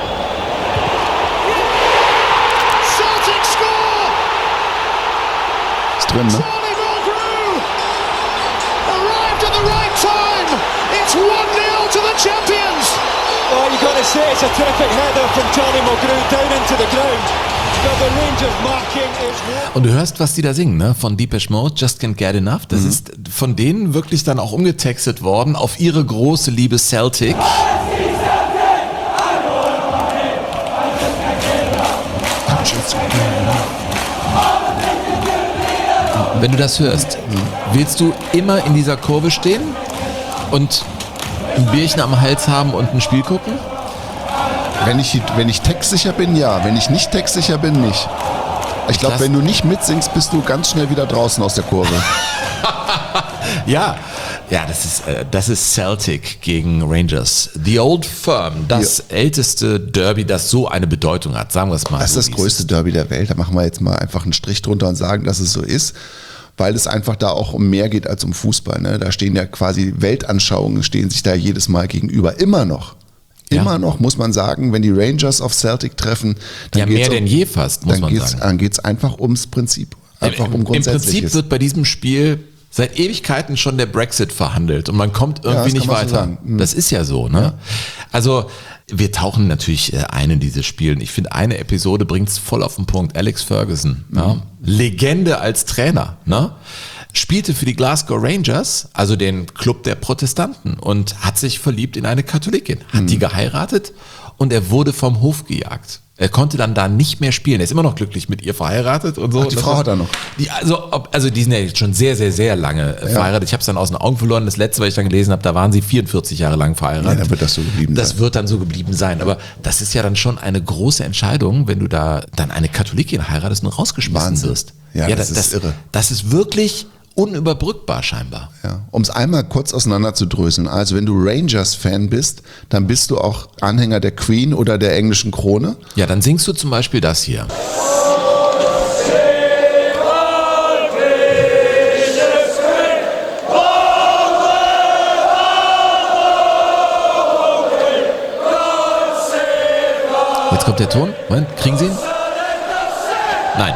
Drin, ne? Arrived at the right time. It's 1-0 to the champions. Well, you got to say it's a terrific header from Johnny Mulgrew down into the ground. But the Rangers marking is. Und du hörst, was die da singen, ne? Von Depeche Mode, Just Can't Get Enough. Das ist von denen wirklich dann auch umgetextet worden auf ihre große Liebe Celtic. Wenn du das hörst, willst du immer in dieser Kurve stehen und ein Bierchen am Hals haben und ein Spiel gucken? Wenn ich textsicher bin, ja. Wenn ich nicht textsicher bin, nicht. Ich glaube, wenn du nicht mitsingst, bist du ganz schnell wieder draußen aus der Kurve. Ja, das ist Celtic gegen Rangers. The Old Firm, das älteste Derby, das so eine Bedeutung hat, sagen wir es mal. Das ist das größte Derby der Welt. Da machen wir jetzt mal einfach einen Strich drunter und sagen, dass es so ist, weil es einfach da auch um mehr geht als um Fußball. Ne? Da stehen ja quasi Weltanschauungen, stehen sich da jedes Mal gegenüber. Immer noch. Immer noch, muss man sagen, wenn die Rangers auf Celtic treffen, dann mehr denn je fast, muss man sagen. Dann geht es einfach ums Prinzip. Einfach um Grundsätzliches. Im Prinzip wird bei diesem Spiel seit Ewigkeiten schon der Brexit verhandelt und man kommt irgendwie nicht weiter. So das ist ja so, ne? Ja. Also wir tauchen natürlich ein in dieses Spiel. Und ich finde, eine Episode bringt es voll auf den Punkt. Alex Ferguson, Legende als Trainer, ne? Spielte für die Glasgow Rangers, also den Club der Protestanten, und hat sich verliebt in eine Katholikin, hat die geheiratet und er wurde vom Hof gejagt. Er konnte dann da nicht mehr spielen. Er ist immer noch glücklich mit ihr verheiratet und so. Ach, die Frau hat er noch. Also die sind ja jetzt schon sehr, sehr, sehr lange verheiratet. Ich habe es dann aus den Augen verloren. Das letzte, was ich dann gelesen habe, da waren sie 44 Jahre lang verheiratet. Ja, dann wird das so geblieben sein. Das wird dann so geblieben sein. Aber das ist ja dann schon eine große Entscheidung, wenn du da dann eine Katholikin heiratest und rausgeschmissen wirst. Ja, das ist irre. Das ist wirklich unüberbrückbar scheinbar. Ja. Um es einmal kurz auseinanderzudröseln. Also wenn du Rangers-Fan bist, dann bist du auch Anhänger der Queen oder der englischen Krone. Ja, dann singst du zum Beispiel das hier. Jetzt kommt der Ton. Moment, kriegen Sie ihn? Nein.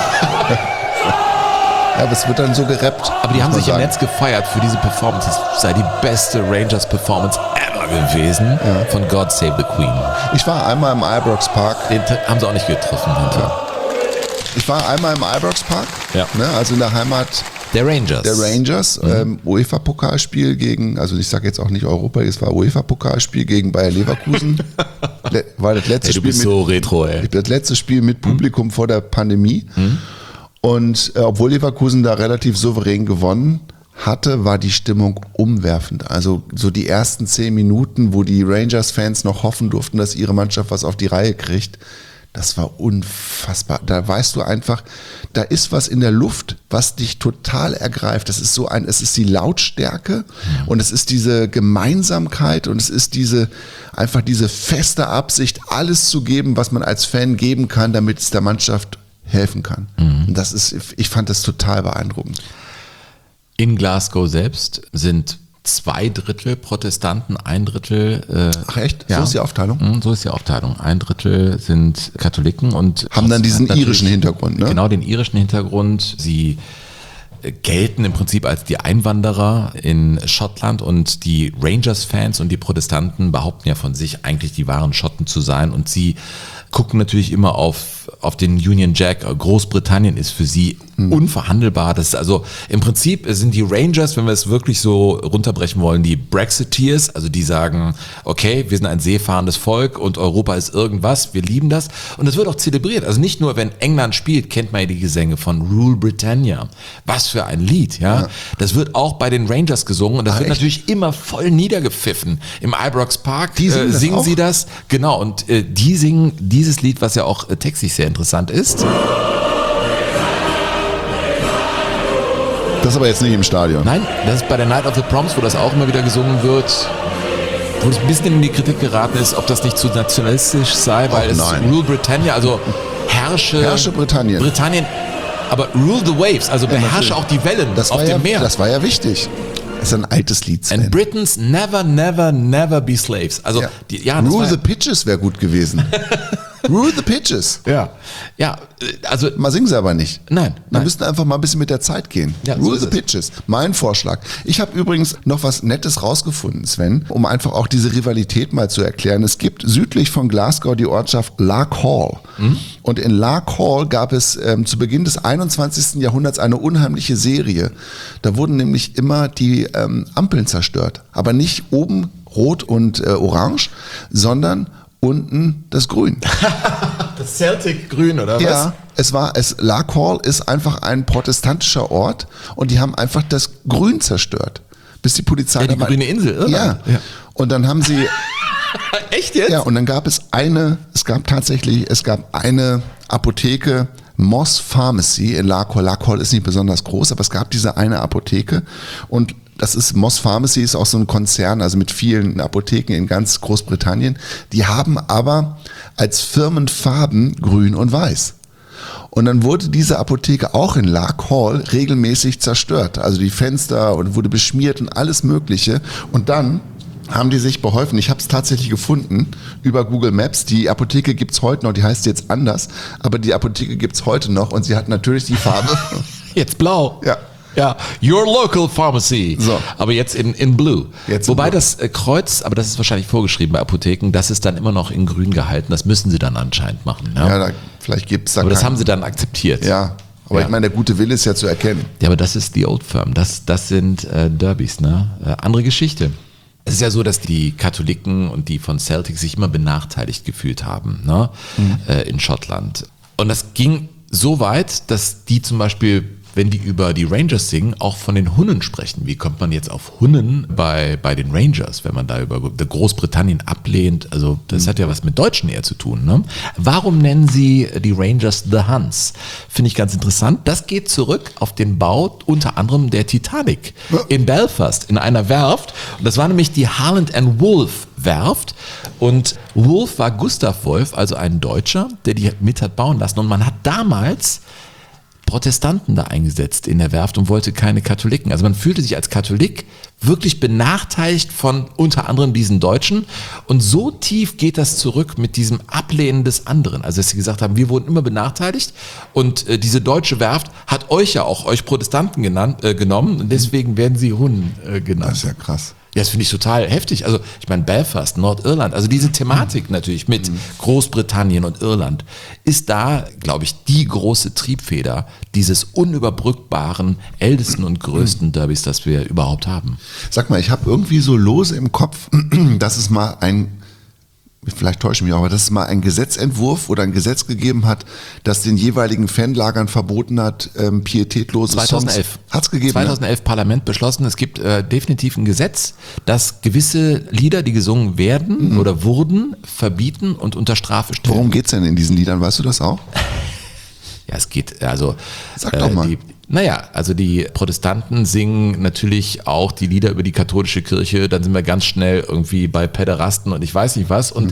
Ja, aber es wird dann so gerappt. Aber die haben sich im Netz gefeiert für diese Performance. Es sei die beste Rangers-Performance ever gewesen von God Save the Queen. Ich war einmal im Ibrox Park. Den haben sie auch nicht getroffen. Ja. Ich war einmal im Ibrox Park, also in der Heimat der Rangers. UEFA-Pokalspiel gegen, also ich sage jetzt auch nicht Europa, es war UEFA-Pokalspiel gegen Bayer Leverkusen. War das letzte Spiel so retro, ey. Das letzte Spiel mit Publikum vor der Pandemie. Und obwohl Leverkusen da relativ souverän gewonnen hatte, war die Stimmung umwerfend. Also so die ersten 10 Minuten, wo die Rangers-Fans noch hoffen durften, dass ihre Mannschaft was auf die Reihe kriegt, das war unfassbar. Da weißt du einfach, da ist was in der Luft, was dich total ergreift. Das ist es ist die Lautstärke und es ist diese Gemeinsamkeit und es ist einfach diese feste Absicht, alles zu geben, was man als Fan geben kann, damit es der Mannschaft helfen kann. Und ich fand das total beeindruckend. In Glasgow selbst sind 2/3 Protestanten, 1/3 Ach echt? So ist die Aufteilung? So ist die Aufteilung. 1/3 sind Katholiken und haben dann diesen irischen Hintergrund, ne? Genau, den irischen Hintergrund. Sie gelten im Prinzip als die Einwanderer in Schottland und die Rangers-Fans und die Protestanten behaupten ja von sich, eigentlich die wahren Schotten zu sein und sie gucken natürlich immer auf den Union Jack. Großbritannien ist für sie unverhandelbar. Das ist also im Prinzip sind die Rangers, wenn wir es wirklich so runterbrechen wollen, die Brexiteers, also die sagen, okay, wir sind ein seefahrendes Volk und Europa ist irgendwas, wir lieben das. Und das wird auch zelebriert. Also nicht nur, wenn England spielt, kennt man ja die Gesänge von Rule Britannia. Was für ein Lied, ja. Das wird auch bei den Rangers gesungen und das wird natürlich immer voll niedergepfiffen. Im Ibrox Park singen sie das. Genau, und die singen dieses Lied, was ja auch textlich sehr interessant ist. Das ist aber jetzt nicht im Stadion. Nein, das ist bei der Night of the Proms, wo das auch immer wieder gesungen wird. Wo es ein bisschen in die Kritik geraten ist, ob das nicht zu nationalistisch sei, weil es Rule Britannia, also herrsche Britannien. Aber rule the waves, also beherrsche auch die Wellen auf dem Meer. Das war ja wichtig. Das ist ein altes Lied, Sven. And Britons never, never, never be slaves. Also, Rule the Pitches wäre gut gewesen. Rule the Pitches. Ja, also. Mal singen sie aber nicht. Nein. Wir müssten einfach mal ein bisschen mit der Zeit gehen. Ja, Rule the Pitches. Mein Vorschlag. Ich habe übrigens noch was Nettes rausgefunden, Sven, um einfach auch diese Rivalität mal zu erklären. Es gibt südlich von Glasgow die Ortschaft Lark Hall. Und in Lark Hall gab es zu Beginn des 21. Jahrhunderts eine unheimliche Serie. Da wurden nämlich immer die Ampeln zerstört. Aber nicht oben rot und orange, sondern unten das Grün. Das Celtic Grün, oder was? Ja, Lark Hall ist einfach ein protestantischer Ort und die haben einfach das Grün zerstört. Bis die Polizei die grüne Insel, Irland. Ja. Und dann haben sie... Echt jetzt? Ja, und dann gab es eine Apotheke, Moss Pharmacy in Lark Hall. Lark Hall ist nicht besonders groß, aber es gab diese eine Apotheke und Moss Pharmacy ist auch so ein Konzern, also mit vielen Apotheken in ganz Großbritannien. Die haben aber als Firmenfarben grün und weiß. Und dann wurde diese Apotheke auch in Lark Hall regelmäßig zerstört. Also die Fenster und wurde beschmiert und alles Mögliche. Und dann haben die sich beholfen. Ich habe es tatsächlich gefunden über Google Maps. Die Apotheke gibt's heute noch, die heißt jetzt anders, aber die Apotheke gibt's heute noch und sie hat natürlich die Farbe. Jetzt blau. Ja, your local pharmacy. So. Aber jetzt in blue. Wobei das Kreuz, aber das ist wahrscheinlich vorgeschrieben bei Apotheken, das ist dann immer noch in grün gehalten. Das müssen sie dann anscheinend machen. Ja, vielleicht gibt's da. Aber das haben sie dann akzeptiert. Ja. Aber ich meine, der gute Wille ist ja zu erkennen. Ja, aber das ist die Old Firm. Das sind Derbys, ne? Andere Geschichte. Es ist ja so, dass die Katholiken und die von Celtic sich immer benachteiligt gefühlt haben, ne? In Schottland. Und das ging so weit, dass die zum Beispiel, wenn die über die Rangers singen, auch von den Hunnen sprechen. Wie kommt man jetzt auf Hunnen bei den Rangers, wenn man da über Großbritannien ablehnt? Also das hat ja was mit Deutschen eher zu tun. Ne? Warum nennen sie die Rangers The Huns? Finde ich ganz interessant. Das geht zurück auf den Bau unter anderem der Titanic in Belfast, in einer Werft. Und das war nämlich die Harland and Wolff Werft. Und Wolff war Gustav Wolff, also ein Deutscher, der die mit hat bauen lassen. Und man hat damals Protestanten da eingesetzt in der Werft und wollte keine Katholiken. Also man fühlte sich als Katholik wirklich benachteiligt von unter anderem diesen Deutschen. Und so tief geht das zurück mit diesem Ablehnen des anderen. Also dass sie gesagt haben, wir wurden immer benachteiligt und diese deutsche Werft hat euch ja auch, euch Protestanten genommen und deswegen werden sie Hunnen genannt. Das ist ja krass. Ja, das finde ich total heftig. Also ich meine Belfast, Nordirland, also diese Thematik natürlich mit Großbritannien und Irland ist da, glaube ich, die große Triebfeder dieses unüberbrückbaren, ältesten und größten Derbys, das wir überhaupt haben. Sag mal, ich habe irgendwie so lose im Kopf, dass es mal vielleicht täusche ich mich auch, aber dass es mal einen Gesetzentwurf oder ein Gesetz gegeben hat, das den jeweiligen Fanlagern verboten hat, pietätlose 2011. Songs. Hat's gegeben? 2011 Parlament beschlossen, es gibt definitiv ein Gesetz, das gewisse Lieder, die gesungen werden oder wurden, verbieten und unter Strafe stellen. Worum geht's denn in diesen Liedern? Weißt du das auch? Ja, es geht, also sag doch mal. Also die Protestanten singen natürlich auch die Lieder über die katholische Kirche, dann sind wir ganz schnell irgendwie bei Päderasten und ich weiß nicht was und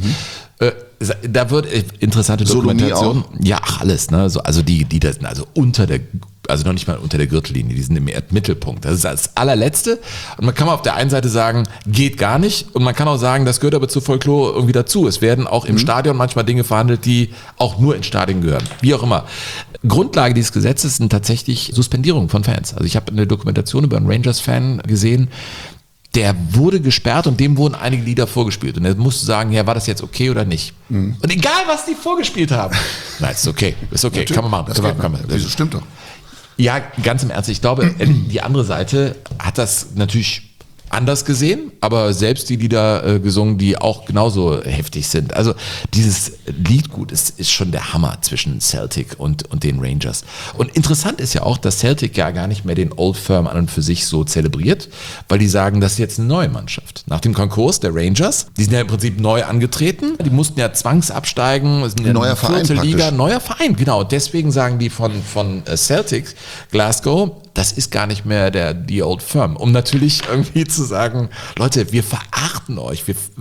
da wird interessante Dokumentation. Ja, alles, ne? Also die Lieder sind also unter der also noch nicht mal unter der Gürtellinie, die sind im Erdmittelpunkt. Das ist das allerletzte. Und man kann auf der einen Seite sagen, geht gar nicht. Und man kann auch sagen, das gehört aber zur Folklore irgendwie dazu. Es werden auch im Stadion manchmal Dinge verhandelt, die auch nur in Stadien gehören. Wie auch immer. Grundlage dieses Gesetzes sind tatsächlich Suspendierungen von Fans. Also ich habe eine Dokumentation über einen Rangers-Fan gesehen, der wurde gesperrt und dem wurden einige Lieder vorgespielt. Und er musste sagen, ja, war das jetzt okay oder nicht? Und egal, was die vorgespielt haben. Nein, ist okay, Natürlich, kann man machen. Das stimmt doch. Ja, ganz im Ernst, ich glaube, die andere Seite hat das natürlich anders gesehen, aber selbst die Lieder gesungen, die auch genauso heftig sind. Also dieses Liedgut ist schon der Hammer zwischen Celtic und den Rangers. Und interessant ist ja auch, dass Celtic ja gar nicht mehr den Old Firm an und für sich so zelebriert, weil die sagen, das ist jetzt eine neue Mannschaft. Nach dem Konkurs der Rangers, die sind ja im Prinzip neu angetreten, die mussten ja zwangsabsteigen, sind ja neuer Verein Liga, neuer Verein, genau. Deswegen sagen die von Celtic Glasgow, das ist gar nicht mehr die Old Firm, um natürlich irgendwie zu sagen, Leute, wir verachten euch.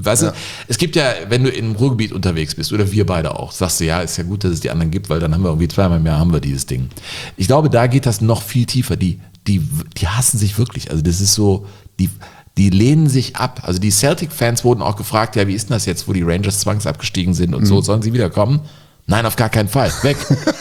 Es gibt ja, wenn du im Ruhrgebiet unterwegs bist, oder wir beide auch, sagst du, ja, ist ja gut, dass es die anderen gibt, weil dann haben wir irgendwie zweimal im Jahr haben wir dieses Ding. Ich glaube, da geht das noch viel tiefer. Die hassen sich wirklich. Also das ist so, die lehnen sich ab. Also die Celtic-Fans wurden auch gefragt, ja, wie ist denn das jetzt, wo die Rangers zwangsabgestiegen sind und so, sollen sie wiederkommen? Nein, auf gar keinen Fall. Weg.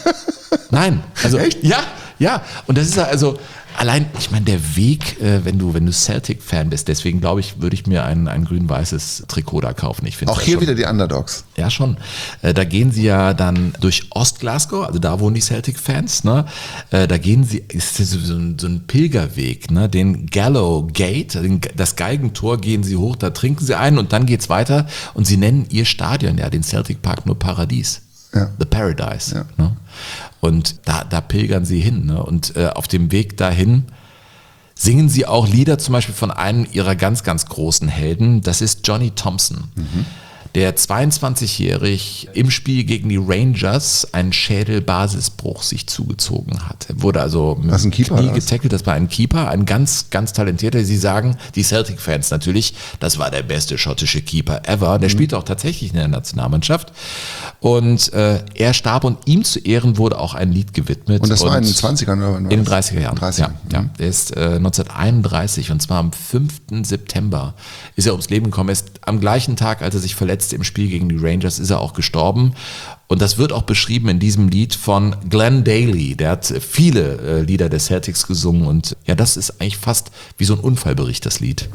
Nein. Also, echt? Ja. Und das ist also, allein, ich meine, der Weg, wenn du Celtic-Fan bist, deswegen glaube ich, würde ich mir ein grün-weißes Trikot da kaufen. Ich auch hier wieder die Underdogs. Ja, schon. Da gehen sie ja dann durch Ost-Glasgow, also da wohnen die Celtic-Fans, ne? Da gehen sie, ist so ein Pilgerweg, ne? Den Gallow Gate, das Geigentor, gehen sie hoch, da trinken sie ein und dann geht's weiter und sie nennen ihr Stadion, ja, den Celtic Park nur Paradies. Ja. The Paradise. Ja. Ne? Und da pilgern sie hin. Ne? Und auf dem Weg dahin singen sie auch Lieder, zum Beispiel von einem ihrer ganz, ganz großen Helden. Das ist Johnny Thompson, der 22-jährig im Spiel gegen die Rangers einen Schädelbasisbruch sich zugezogen hat. Er wurde also mit dem Knie getackelt. Das war ein Keeper, ein ganz, ganz talentierter. Sie sagen, die Celtic-Fans natürlich, das war der beste schottische Keeper ever. Der spielte auch tatsächlich in der Nationalmannschaft. Und er starb und ihm zu Ehren wurde auch ein Lied gewidmet. Und das war in den 20ern oder in den 30er Jahren. Ja. Der ist 1931 und zwar am 5. September ist er ums Leben gekommen. Er ist am gleichen Tag, als er sich verletzte im Spiel gegen die Rangers, ist er auch gestorben. Und das wird auch beschrieben in diesem Lied von Glenn Daly. Der hat viele Lieder der Celtics gesungen und ja, das ist eigentlich fast wie so ein Unfallbericht, das Lied.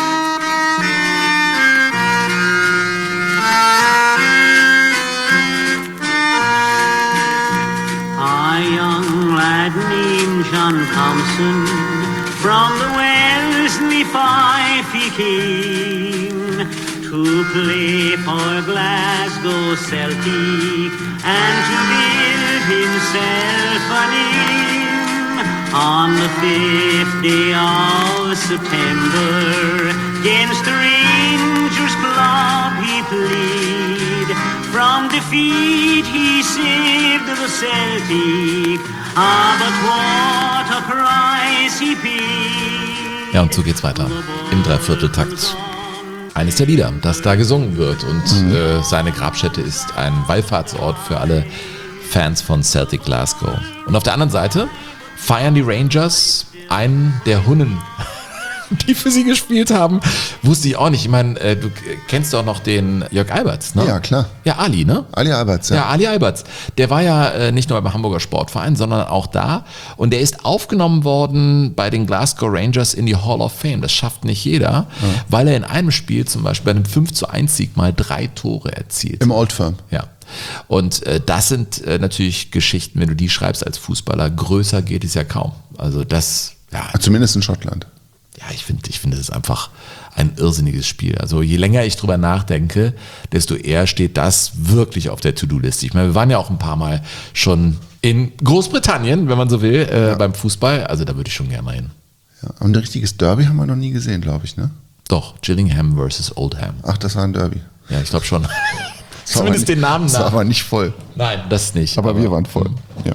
A young lad named John Thompson from the Wellesley Five he came to play for Glasgow Celtic and to build himself a name. On the 5th day of September, against the Rangers Club he played. From defeat he saved the Celtic, but what a price he paid. Ja, und so geht's weiter. Im Dreivierteltakt. Eines der Lieder, das da gesungen wird. Und seine Grabstätte ist ein Wallfahrtsort für alle Fans von Celtic Glasgow. Und auf der anderen Seite feiern die Rangers einen der Hunnen, die für sie gespielt haben. Wusste ich auch nicht. Ich meine, du kennst doch noch den Jörg Alberts, ne? Ja, klar. Ja, Ali, ne? Ali Alberts, ja. Ja, Ali Alberts. Der war ja nicht nur beim Hamburger Sportverein, sondern auch da. Und der ist aufgenommen worden bei den Glasgow Rangers in die Hall of Fame. Das schafft nicht jeder, weil er in einem Spiel, zum Beispiel bei einem 5:1-Sieg, mal 3 Tore erzielt. Im Old Firm. Ja. Und das sind natürlich Geschichten, wenn du die schreibst als Fußballer, größer geht es ja kaum. Also das, ja. Zumindest in Schottland. Ja, ich finde, es ist einfach ein irrsinniges Spiel. Also je länger ich drüber nachdenke, desto eher steht das wirklich auf der To-Do-Liste. Ich meine, wir waren ja auch ein paar Mal schon in Großbritannien, wenn man so will, beim Fußball. Also da würde ich schon gerne hin. Ja, und ein richtiges Derby haben wir noch nie gesehen, glaube ich, ne? Doch, Gillingham versus Oldham. Ach, das war ein Derby. Ja, ich glaube schon. Zumindest den Namen nach. Das war aber nicht voll. Nein, das nicht. Aber wir waren voll. Ja.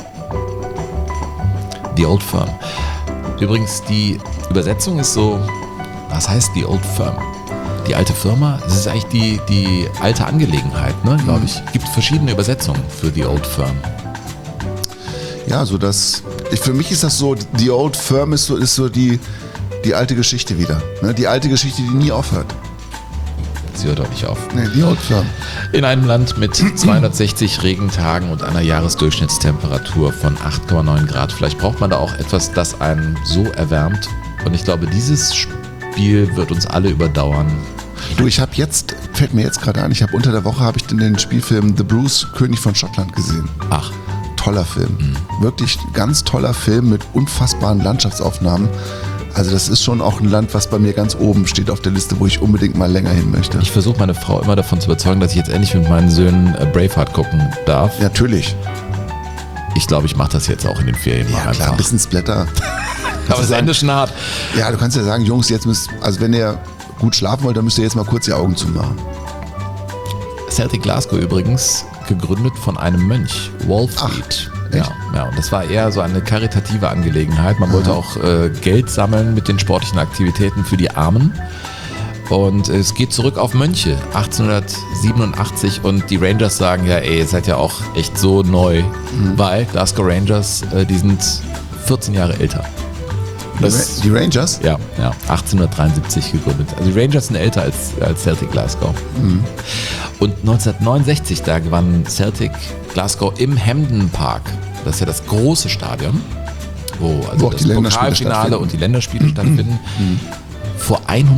The Old Firm. Übrigens, die Übersetzung ist so, was heißt die Old Firm? Die alte Firma? Das ist eigentlich die alte Angelegenheit, ne, glaube ich. Es gibt verschiedene Übersetzungen für die Old Firm. Ja, so das Für mich ist das so, die Old Firm ist so die alte Geschichte wieder. Ne? Die alte Geschichte, die nie aufhört. Sie hört auch nicht auf. Nee, die Old Firm. In einem Land mit 260 Regentagen und einer Jahresdurchschnittstemperatur von 8,9 Grad. Vielleicht braucht man da auch etwas, das einen so erwärmt. Und ich glaube, dieses Spiel wird uns alle überdauern. Du, fällt mir jetzt gerade ein, unter der Woche habe ich den Spielfilm The Bruce, König von Schottland gesehen. Ach. Toller Film. Wirklich ganz toller Film mit unfassbaren Landschaftsaufnahmen. Also das ist schon auch ein Land, was bei mir ganz oben steht auf der Liste, wo ich unbedingt mal länger hin möchte. Ich versuche meine Frau immer davon zu überzeugen, dass ich jetzt endlich mit meinen Söhnen Braveheart gucken darf. Natürlich. Ich glaube, ich mache das jetzt auch in den Ferien mal einfach. Klar, ein bisschen Splatter. Aber das Ende schon hart. Ja, du kannst ja sagen, Jungs, wenn ihr gut schlafen wollt, dann müsst ihr jetzt mal kurz die Augen zumachen. Celtic Glasgow übrigens gegründet von einem Mönch, Wallfleet. Ja, und das war eher so eine karitative Angelegenheit. Man wollte auch Geld sammeln mit den sportlichen Aktivitäten für die Armen. Und es geht zurück auf Mönche, 1887. Und die Rangers sagen ja, ihr seid ja auch echt so neu, weil Glasgow Rangers, die sind 14 Jahre älter. Die Rangers? Ja, 1873 gegründet. Also die Rangers sind älter als Celtic Glasgow. Und 1969, da gewann Celtic Glasgow im Hampden Park. Das ist ja das große Stadion, wo das Pokalfinale und die Länderspiele stattfinden, vor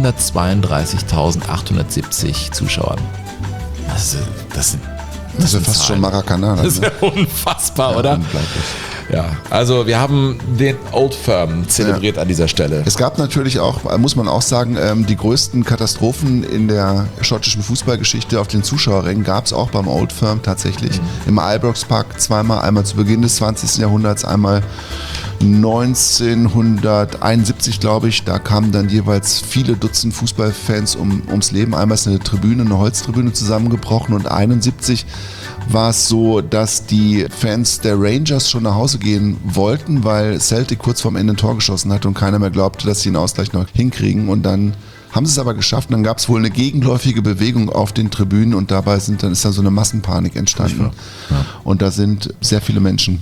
132.870 Zuschauern. Das ist fast schon Maracanã. Das ist ja unfassbar, oder? Unglaublich. Ja, also wir haben den Old Firm zelebriert an dieser Stelle. Es gab natürlich auch, muss man auch sagen, die größten Katastrophen in der schottischen Fußballgeschichte auf den Zuschauerrängen gab es auch beim Old Firm tatsächlich. Im Ibrox Park zweimal, einmal zu Beginn des 20. Jahrhunderts, einmal 1971, glaube ich. Da kamen dann jeweils viele Dutzend Fußballfans ums Leben. Einmal ist eine Holztribüne zusammengebrochen und 71 war es so, dass die Fans der Rangers schon nach Hause gehen wollten, weil Celtic kurz vorm Ende ein Tor geschossen hatte und keiner mehr glaubte, dass sie den Ausgleich noch hinkriegen. Und dann haben sie es aber geschafft. Und dann gab es wohl eine gegenläufige Bewegung auf den Tribünen und dabei ist dann so eine Massenpanik entstanden. Ja. Und da sind sehr viele Menschen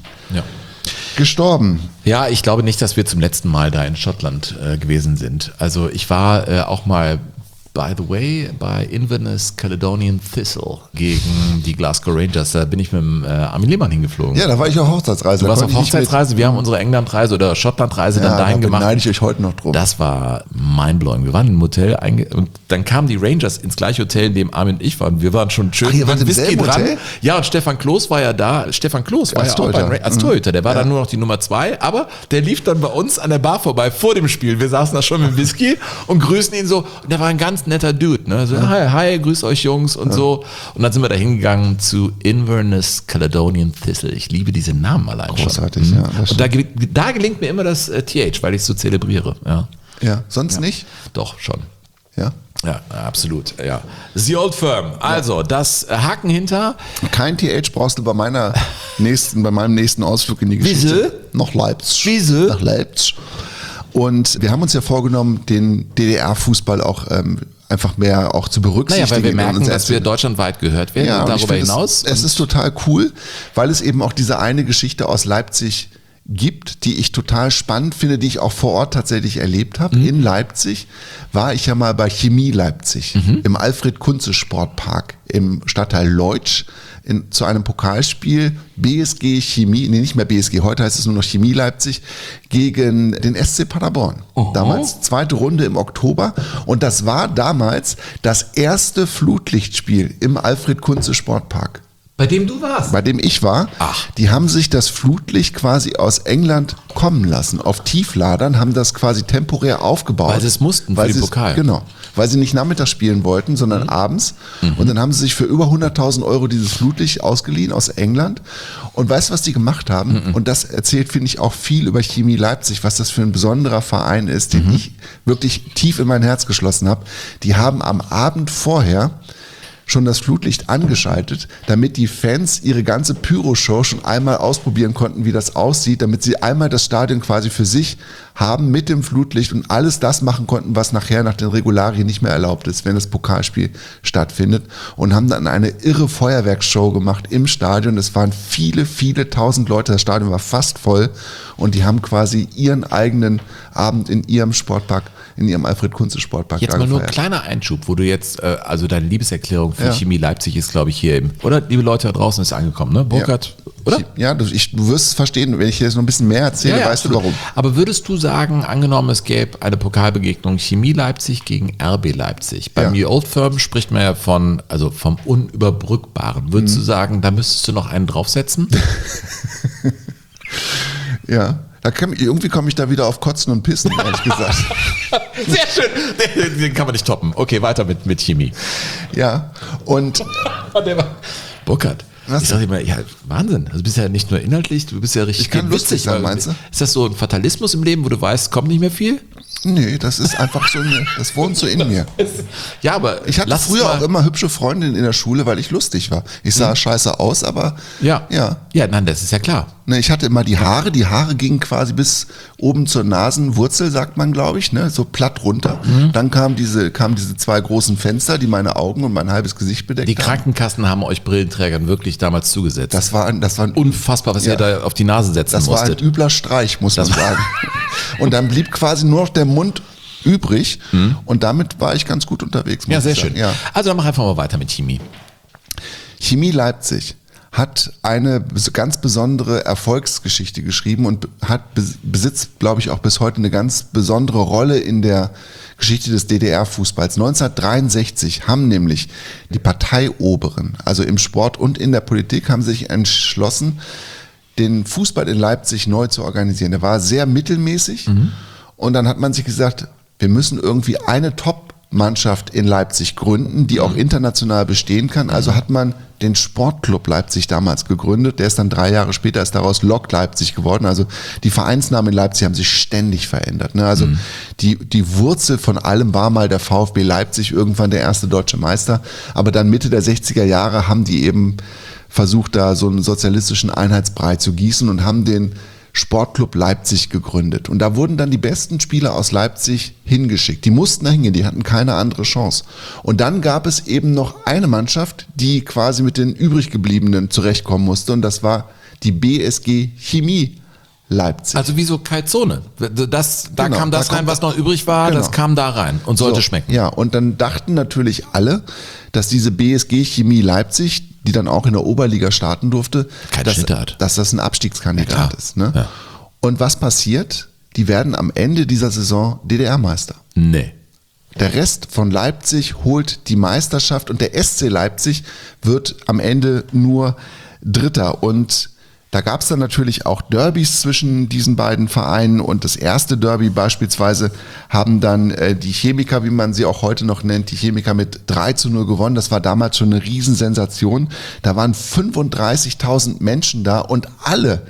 gestorben. Ja, ich glaube nicht, dass wir zum letzten Mal da in Schottland gewesen sind. Also ich war auch mal, by the way, bei Inverness Caledonian Thistle gegen die Glasgow Rangers. Da bin ich mit dem Armin Lehmann hingeflogen. Ja, da war ich auf Hochzeitsreise. Du warst auf Hochzeitsreise, wir haben unsere Englandreise oder Schottlandreise dann dahin gemacht. Da beneide ich euch heute noch drum. Das war mindblowing. Wir waren im Hotel und dann kamen die Rangers ins gleiche Hotel, in dem Armin und ich waren. Wir waren schon schön mit dem Whisky dran. Hotel? Ja, und Stefan Kloß war ja da. Stefan Kloß war ja auch als Torhüter. Der war dann nur noch die Nummer 2, aber der lief dann bei uns an der Bar vorbei vor dem Spiel. Wir saßen da schon mit dem Whisky und grüßen ihn so. Und der war ein ganz netter Dude, ne? So, hi, grüß euch Jungs und so. Und dann sind wir da hingegangen zu Inverness Caledonian Thistle. Ich liebe diese Namen allein schon. Großartig, ja. Und da gelingt mir immer das TH, weil ich es so zelebriere. Ja, sonst nicht? Doch, schon. Ja? Ja, absolut. Ja. The Old Firm. Also, das Haken hinter. Kein TH brauchst du bei meinem nächsten Ausflug in die Geschichte. Nach Leipzig. Nach Leipzig. Und wir haben uns ja vorgenommen, den DDR-Fußball auch einfach mehr auch zu berücksichtigen. Naja, weil wir merken, dass wir deutschlandweit gehört werden und darüber hinaus. Es ist total cool, weil es eben auch diese eine Geschichte aus Leipzig gibt, die ich total spannend finde, die ich auch vor Ort tatsächlich erlebt habe. In Leipzig war ich ja mal bei Chemie Leipzig im Alfred-Kunze-Sportpark im Stadtteil Leutsch zu einem Pokalspiel BSG Chemie, nicht mehr BSG, heute heißt es nur noch Chemie Leipzig, gegen den SC Paderborn. Damals zweite Runde im Oktober und das war damals das erste Flutlichtspiel im Alfred-Kunze-Sportpark. Bei dem du warst? Bei dem ich war. Ach. Die haben sich das Flutlicht quasi aus England kommen lassen. Auf Tiefladern, haben das quasi temporär aufgebaut. Weil sie es mussten für den Pokal. Genau. Weil sie nicht nachmittags spielen wollten, sondern abends. Und dann haben sie sich für über 100.000 € dieses Flutlicht ausgeliehen aus England. Und weißt du, was die gemacht haben? Und das erzählt, finde ich, auch viel über Chemie Leipzig, was das für ein besonderer Verein ist, den ich wirklich tief in mein Herz geschlossen habe. Die haben am Abend vorher schon das Flutlicht angeschaltet, damit die Fans ihre ganze Pyro-Show schon einmal ausprobieren konnten, wie das aussieht, damit sie einmal das Stadion quasi für sich haben mit dem Flutlicht und alles das machen konnten, was nachher nach den Regularien nicht mehr erlaubt ist, wenn das Pokalspiel stattfindet, und haben dann eine irre Feuerwerksshow gemacht im Stadion. Es waren viele, viele tausend Leute, das Stadion war fast voll und die haben quasi ihren eigenen Abend in ihrem Sportpark, in ihrem Alfred-Kunze-Sportpark Jetzt mal nur ein kleiner Einschub, wo du jetzt, also deine Liebeserklärung für Chemie Leipzig ist, glaube ich, hier eben, oder? Liebe Leute da draußen, ist angekommen, ne? Burkhard, oder? Ja, du wirst es verstehen, wenn ich dir jetzt noch ein bisschen mehr erzähle, weißt du warum. Aber würdest du sagen, angenommen es gäbe eine Pokalbegegnung Chemie Leipzig gegen RB Leipzig, beim New Old Firm spricht man ja vom Unüberbrückbaren. Würdest du sagen, da müsstest du noch einen draufsetzen? Ja. Irgendwie komme ich da wieder auf Kotzen und Pissen, ehrlich gesagt. Sehr schön. Den kann man nicht toppen. Okay, weiter mit Chemie. Ja, und Burkhard. Ich sag dir mal, ja, Wahnsinn. Also du bist ja nicht nur inhaltlich, du bist ja richtig lustig sein, meinst du? Ist das so ein Fatalismus im Leben, wo du weißt, kommt nicht mehr viel? Nee, das ist einfach so, das wohnt so in mir. Ja, aber ich hatte früher auch immer hübsche Freundinnen in der Schule, weil ich lustig war. Ich sah scheiße aus, aber ja, nein, das ist ja klar. Ne, ich hatte immer die Haare gingen quasi bis oben zur Nasenwurzel, sagt man, glaube ich, ne, so platt runter. Dann kamen diese zwei großen Fenster, die meine Augen und mein halbes Gesicht bedeckt haben. Die Krankenkassen haben euch Brillenträgern wirklich damals zugesetzt. Das war unfassbar, was ihr da auf die Nase setzen musstet. Das war ein übler Streich, muss man sagen. Und dann blieb quasi nur noch der Mund übrig und damit war ich ganz gut unterwegs. Ja, sehr schön. Ja. Also dann mach einfach mal weiter mit Chemie. Chemie Leipzig hat eine ganz besondere Erfolgsgeschichte geschrieben und besitzt, glaube ich, auch bis heute eine ganz besondere Rolle in der Geschichte des DDR-Fußballs. 1963 haben nämlich die Parteioberen, also im Sport und in der Politik, haben sich entschlossen, den Fußball in Leipzig neu zu organisieren. Der war sehr mittelmäßig und dann hat man sich gesagt, wir müssen irgendwie eine Top-Mannschaft in Leipzig gründen, die auch international bestehen kann. Also hat man den Sportclub Leipzig damals gegründet. Der ist dann 3 Jahre später ist daraus Lok Leipzig geworden. Also die Vereinsnamen in Leipzig haben sich ständig verändert. Ne? Also die Wurzel von allem war mal der VfB Leipzig, irgendwann der erste deutsche Meister. Aber dann Mitte der 60er Jahre haben die eben versucht, da so einen sozialistischen Einheitsbrei zu gießen und haben den Sportclub Leipzig gegründet. Und da wurden dann die besten Spieler aus Leipzig hingeschickt. Die mussten da hingehen, die hatten keine andere Chance. Und dann gab es eben noch eine Mannschaft, die quasi mit den übrig gebliebenen zurechtkommen musste. Und das war die BSG Chemie Leipzig. Also wie so Kaltzone. Da kam das rein, was noch übrig war, das kam da rein und sollte schmecken. Ja, und dann dachten natürlich alle, dass diese BSG Chemie Leipzig, die dann auch in der Oberliga starten durfte, dass das ein Abstiegskandidat ist. Ne? Ja. Und was passiert? Die werden am Ende dieser Saison DDR-Meister. Nee. Der Rest von Leipzig holt die Meisterschaft und der SC Leipzig wird am Ende nur Dritter. Und da gab es dann natürlich auch Derbys zwischen diesen beiden Vereinen und das erste Derby beispielsweise haben dann die Chemiker, wie man sie auch heute noch nennt, die Chemiker mit 3:0 gewonnen. Das war damals schon eine Riesensensation. Da waren 35.000 Menschen da und alle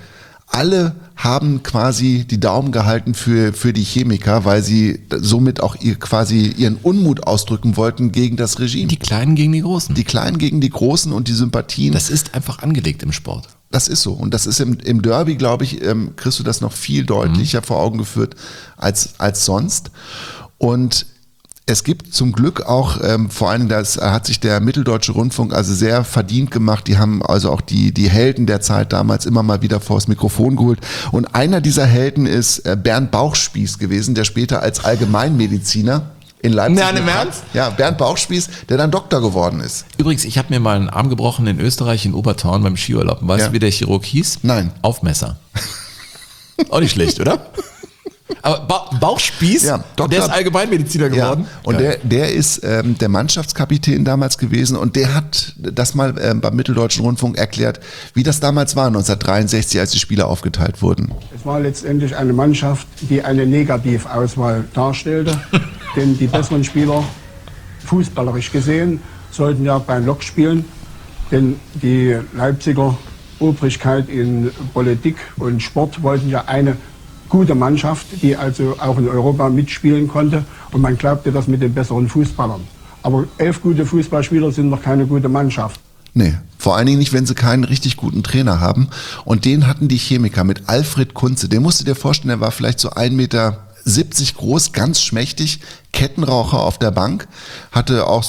haben quasi die Daumen gehalten für die Chemiker, weil sie somit auch ihren Unmut ausdrücken wollten gegen das Regime. Die Kleinen gegen die Großen. Die Kleinen gegen die Großen und die Sympathien. Das ist einfach angelegt im Sport. Das ist so. Und das ist im Derby, glaube ich, kriegst du das noch viel deutlicher vor Augen geführt als sonst. Und es gibt zum Glück auch, vor allem das hat sich der Mitteldeutsche Rundfunk also sehr verdient gemacht. Die haben also auch die Helden der Zeit damals immer mal wieder vors Mikrofon geholt. Und einer dieser Helden ist Bernd Bauchspieß gewesen, der später als Allgemeinmediziner in Leipzig. Nein, im Ernst? Ja, Bernd Bauchspieß, der dann Doktor geworden ist. Übrigens, ich habe mir mal einen Arm gebrochen in Österreich, in Obertauern beim Skiurlaub. Weißt du, wie der Chirurg hieß? Nein. Aufmesser. Auch nicht schlecht, oder? Aber Bauchspieß, der ist Allgemeinmediziner geworden. Ja, und der ist der Mannschaftskapitän damals gewesen und der hat das mal beim Mitteldeutschen Rundfunk erklärt, wie das damals war 1963, als die Spieler aufgeteilt wurden. Es war letztendlich eine Mannschaft, die eine Negativauswahl darstellte, denn die besseren Spieler, fußballerisch gesehen, sollten ja bei Lok spielen, denn die Leipziger Obrigkeit in Politik und Sport wollten ja eine gute Mannschaft, die also auch in Europa mitspielen konnte. Und man glaubte das mit den besseren Fußballern. Aber 11 gute Fußballspieler sind noch keine gute Mannschaft. Nee, vor allen Dingen nicht, wenn sie keinen richtig guten Trainer haben. Und den hatten die Chemiker mit Alfred Kunze. Den musst du dir vorstellen, der war vielleicht so 1,70 Meter groß, ganz schmächtig, Kettenraucher auf der Bank, hatte auch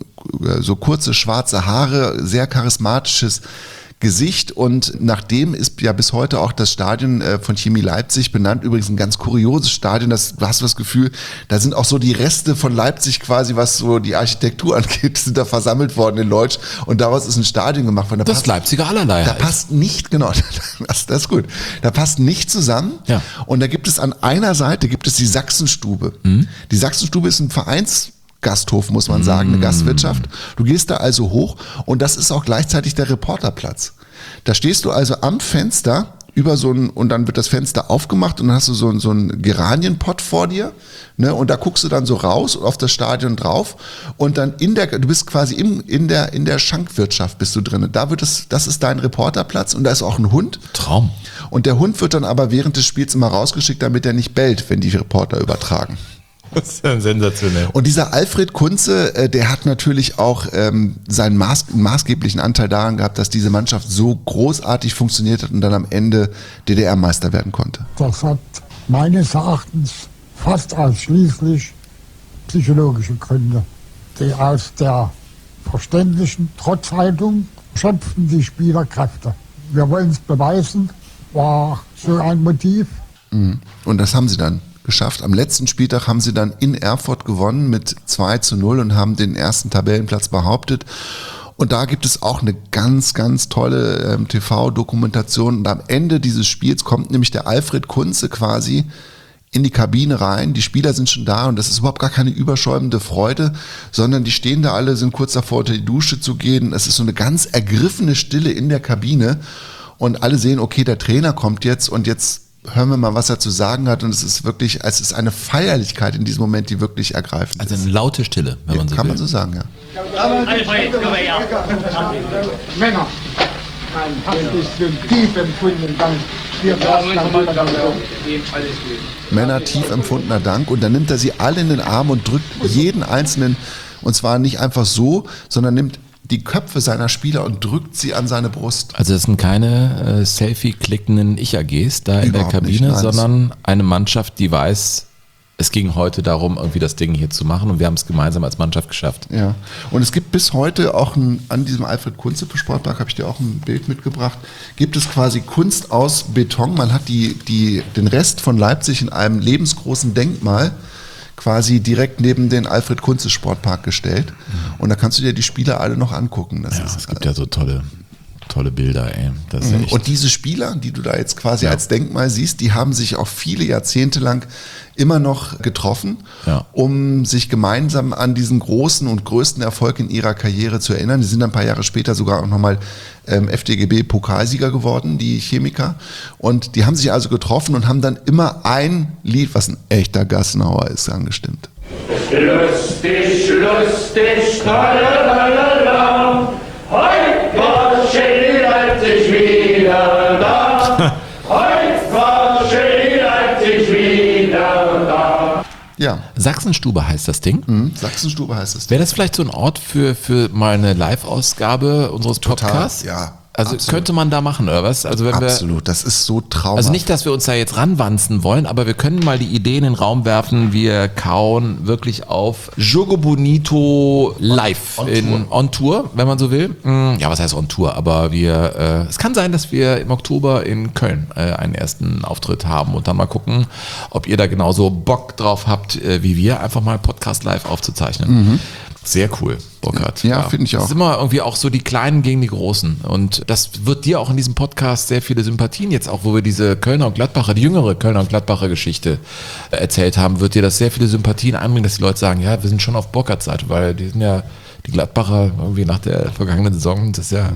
so kurze schwarze Haare, sehr charismatisches Gesicht, und nach dem ist ja bis heute auch das Stadion von Chemie Leipzig benannt. Übrigens ein ganz kurioses Stadion, du hast das Gefühl, da sind auch so die Reste von Leipzig quasi, was so die Architektur angeht, sind da versammelt worden in Leutsch, und daraus ist ein Stadion gemacht worden. Das Leipziger allerlei. Da passt nicht, genau, das ist gut, da passt nicht zusammen. Ja. Und da gibt es an einer Seite die Sachsenstube. Die Sachsenstube ist ein Gasthof, muss man sagen, eine Gastwirtschaft. Du gehst da also hoch, und das ist auch gleichzeitig der Reporterplatz. Da stehst du also am Fenster und dann wird das Fenster aufgemacht, und dann hast du so einen Geranienpott vor dir, ne, und da guckst du dann so raus auf das Stadion drauf, und dann du bist quasi in der Schankwirtschaft bist du drin. Das ist dein Reporterplatz, und da ist auch ein Hund. Traum. Und der Hund wird dann aber während des Spiels immer rausgeschickt, damit er nicht bellt, wenn die Reporter übertragen. Das ist ja sensationell. Und dieser Alfred Kunze, der hat natürlich auch seinen maßgeblichen Anteil daran gehabt, dass diese Mannschaft so großartig funktioniert hat und dann am Ende DDR-Meister werden konnte. Das hat meines Erachtens fast ausschließlich psychologische Gründe. Die aus der verständlichen Trotzhaltung schöpften die Spieler Kräfte. Wir wollen es beweisen, war so ein Motiv. Und das haben sie dann geschafft. Am letzten Spieltag haben sie dann in Erfurt gewonnen mit 2:0 und haben den ersten Tabellenplatz behauptet. Und da gibt es auch eine ganz, ganz tolle TV-Dokumentation. Und am Ende dieses Spiels kommt nämlich der Alfred Kunze quasi in die Kabine rein. Die Spieler sind schon da, und das ist überhaupt gar keine überschäumende Freude, sondern die stehen da alle, sind kurz davor, unter die Dusche zu gehen. Es ist so eine ganz ergriffene Stille in der Kabine, und alle sehen, okay, der Trainer kommt jetzt, und jetzt hören wir mal, was er zu sagen hat, und es ist eine Feierlichkeit in diesem Moment, die wirklich ergreifend ist. Also eine laute Stille, wenn man so will. Kann man so sagen, ja. Männer, ein bisschen tief empfundenen Dank. Männer, tief empfundener Dank, und dann nimmt er sie alle in den Arm und drückt jeden Einzelnen, und zwar nicht einfach so, sondern nimmt die Köpfe seiner Spieler und drückt sie an seine Brust. Also es sind keine Selfie-klickenden Ich-AGs da in der Kabine, nicht, sondern eine Mannschaft, die weiß, es ging heute darum, irgendwie das Ding hier zu machen, und wir haben es gemeinsam als Mannschaft geschafft. Ja, und es gibt bis heute auch an diesem Alfred Kunze Sportpark, habe ich dir auch ein Bild mitgebracht, gibt es quasi Kunst aus Beton. Man hat den Rest von Leipzig in einem lebensgroßen Denkmal quasi direkt neben den Alfred Kunze Sportpark gestellt. Und da kannst du dir die Spieler alle noch angucken. Es gibt ja so tolle Bilder, ey. Das ist echt. Und diese Spieler, die du da jetzt quasi als Denkmal siehst, die haben sich auch viele Jahrzehnte lang immer noch getroffen, um sich gemeinsam an diesen großen und größten Erfolg in ihrer Karriere zu erinnern. Die sind ein paar Jahre später sogar auch nochmal FDGB-Pokalsieger geworden, die Chemiker. Und die haben sich also getroffen und haben dann immer ein Lied, was ein echter Gassenhauer ist, angestimmt. Lustig, lustig, tralalala, heute war Chemie Leipzig wieder da. Heute war Chemie Leipzig wieder da. Ja. Sachsenstube heißt das Ding. Sachsenstube heißt das Ding. Wäre das vielleicht so ein Ort für mal eine Live-Ausgabe unseres Podcasts? Ja. Also absolut. Könnte man da machen, oder was? Also wenn absolut, das ist so traumhaft. Also nicht, dass wir uns da jetzt ranwanzen wollen, aber wir können mal die Idee in den Raum werfen, wir kauen wirklich auf Jogo Bonito live on Tour, wenn man so will. Ja, was heißt on Tour? Aber es kann sein, dass wir im Oktober in Köln einen ersten Auftritt haben und dann mal gucken, ob ihr da genauso Bock drauf habt, wie wir, einfach mal Podcast live aufzuzeichnen. Sehr cool, Burkhard. Ja, finde ich auch. Das ist immer irgendwie auch so die Kleinen gegen die Großen. Und das wird dir auch in diesem Podcast sehr viele Sympathien jetzt auch, wo wir diese Kölner und Gladbacher, die jüngere Kölner und Gladbacher Geschichte erzählt haben, wird dir das sehr viele Sympathien einbringen, dass die Leute sagen, ja, wir sind schon auf Burkhards Seite, weil die sind ja die Gladbacher irgendwie nach der vergangenen Saison, das ist ja.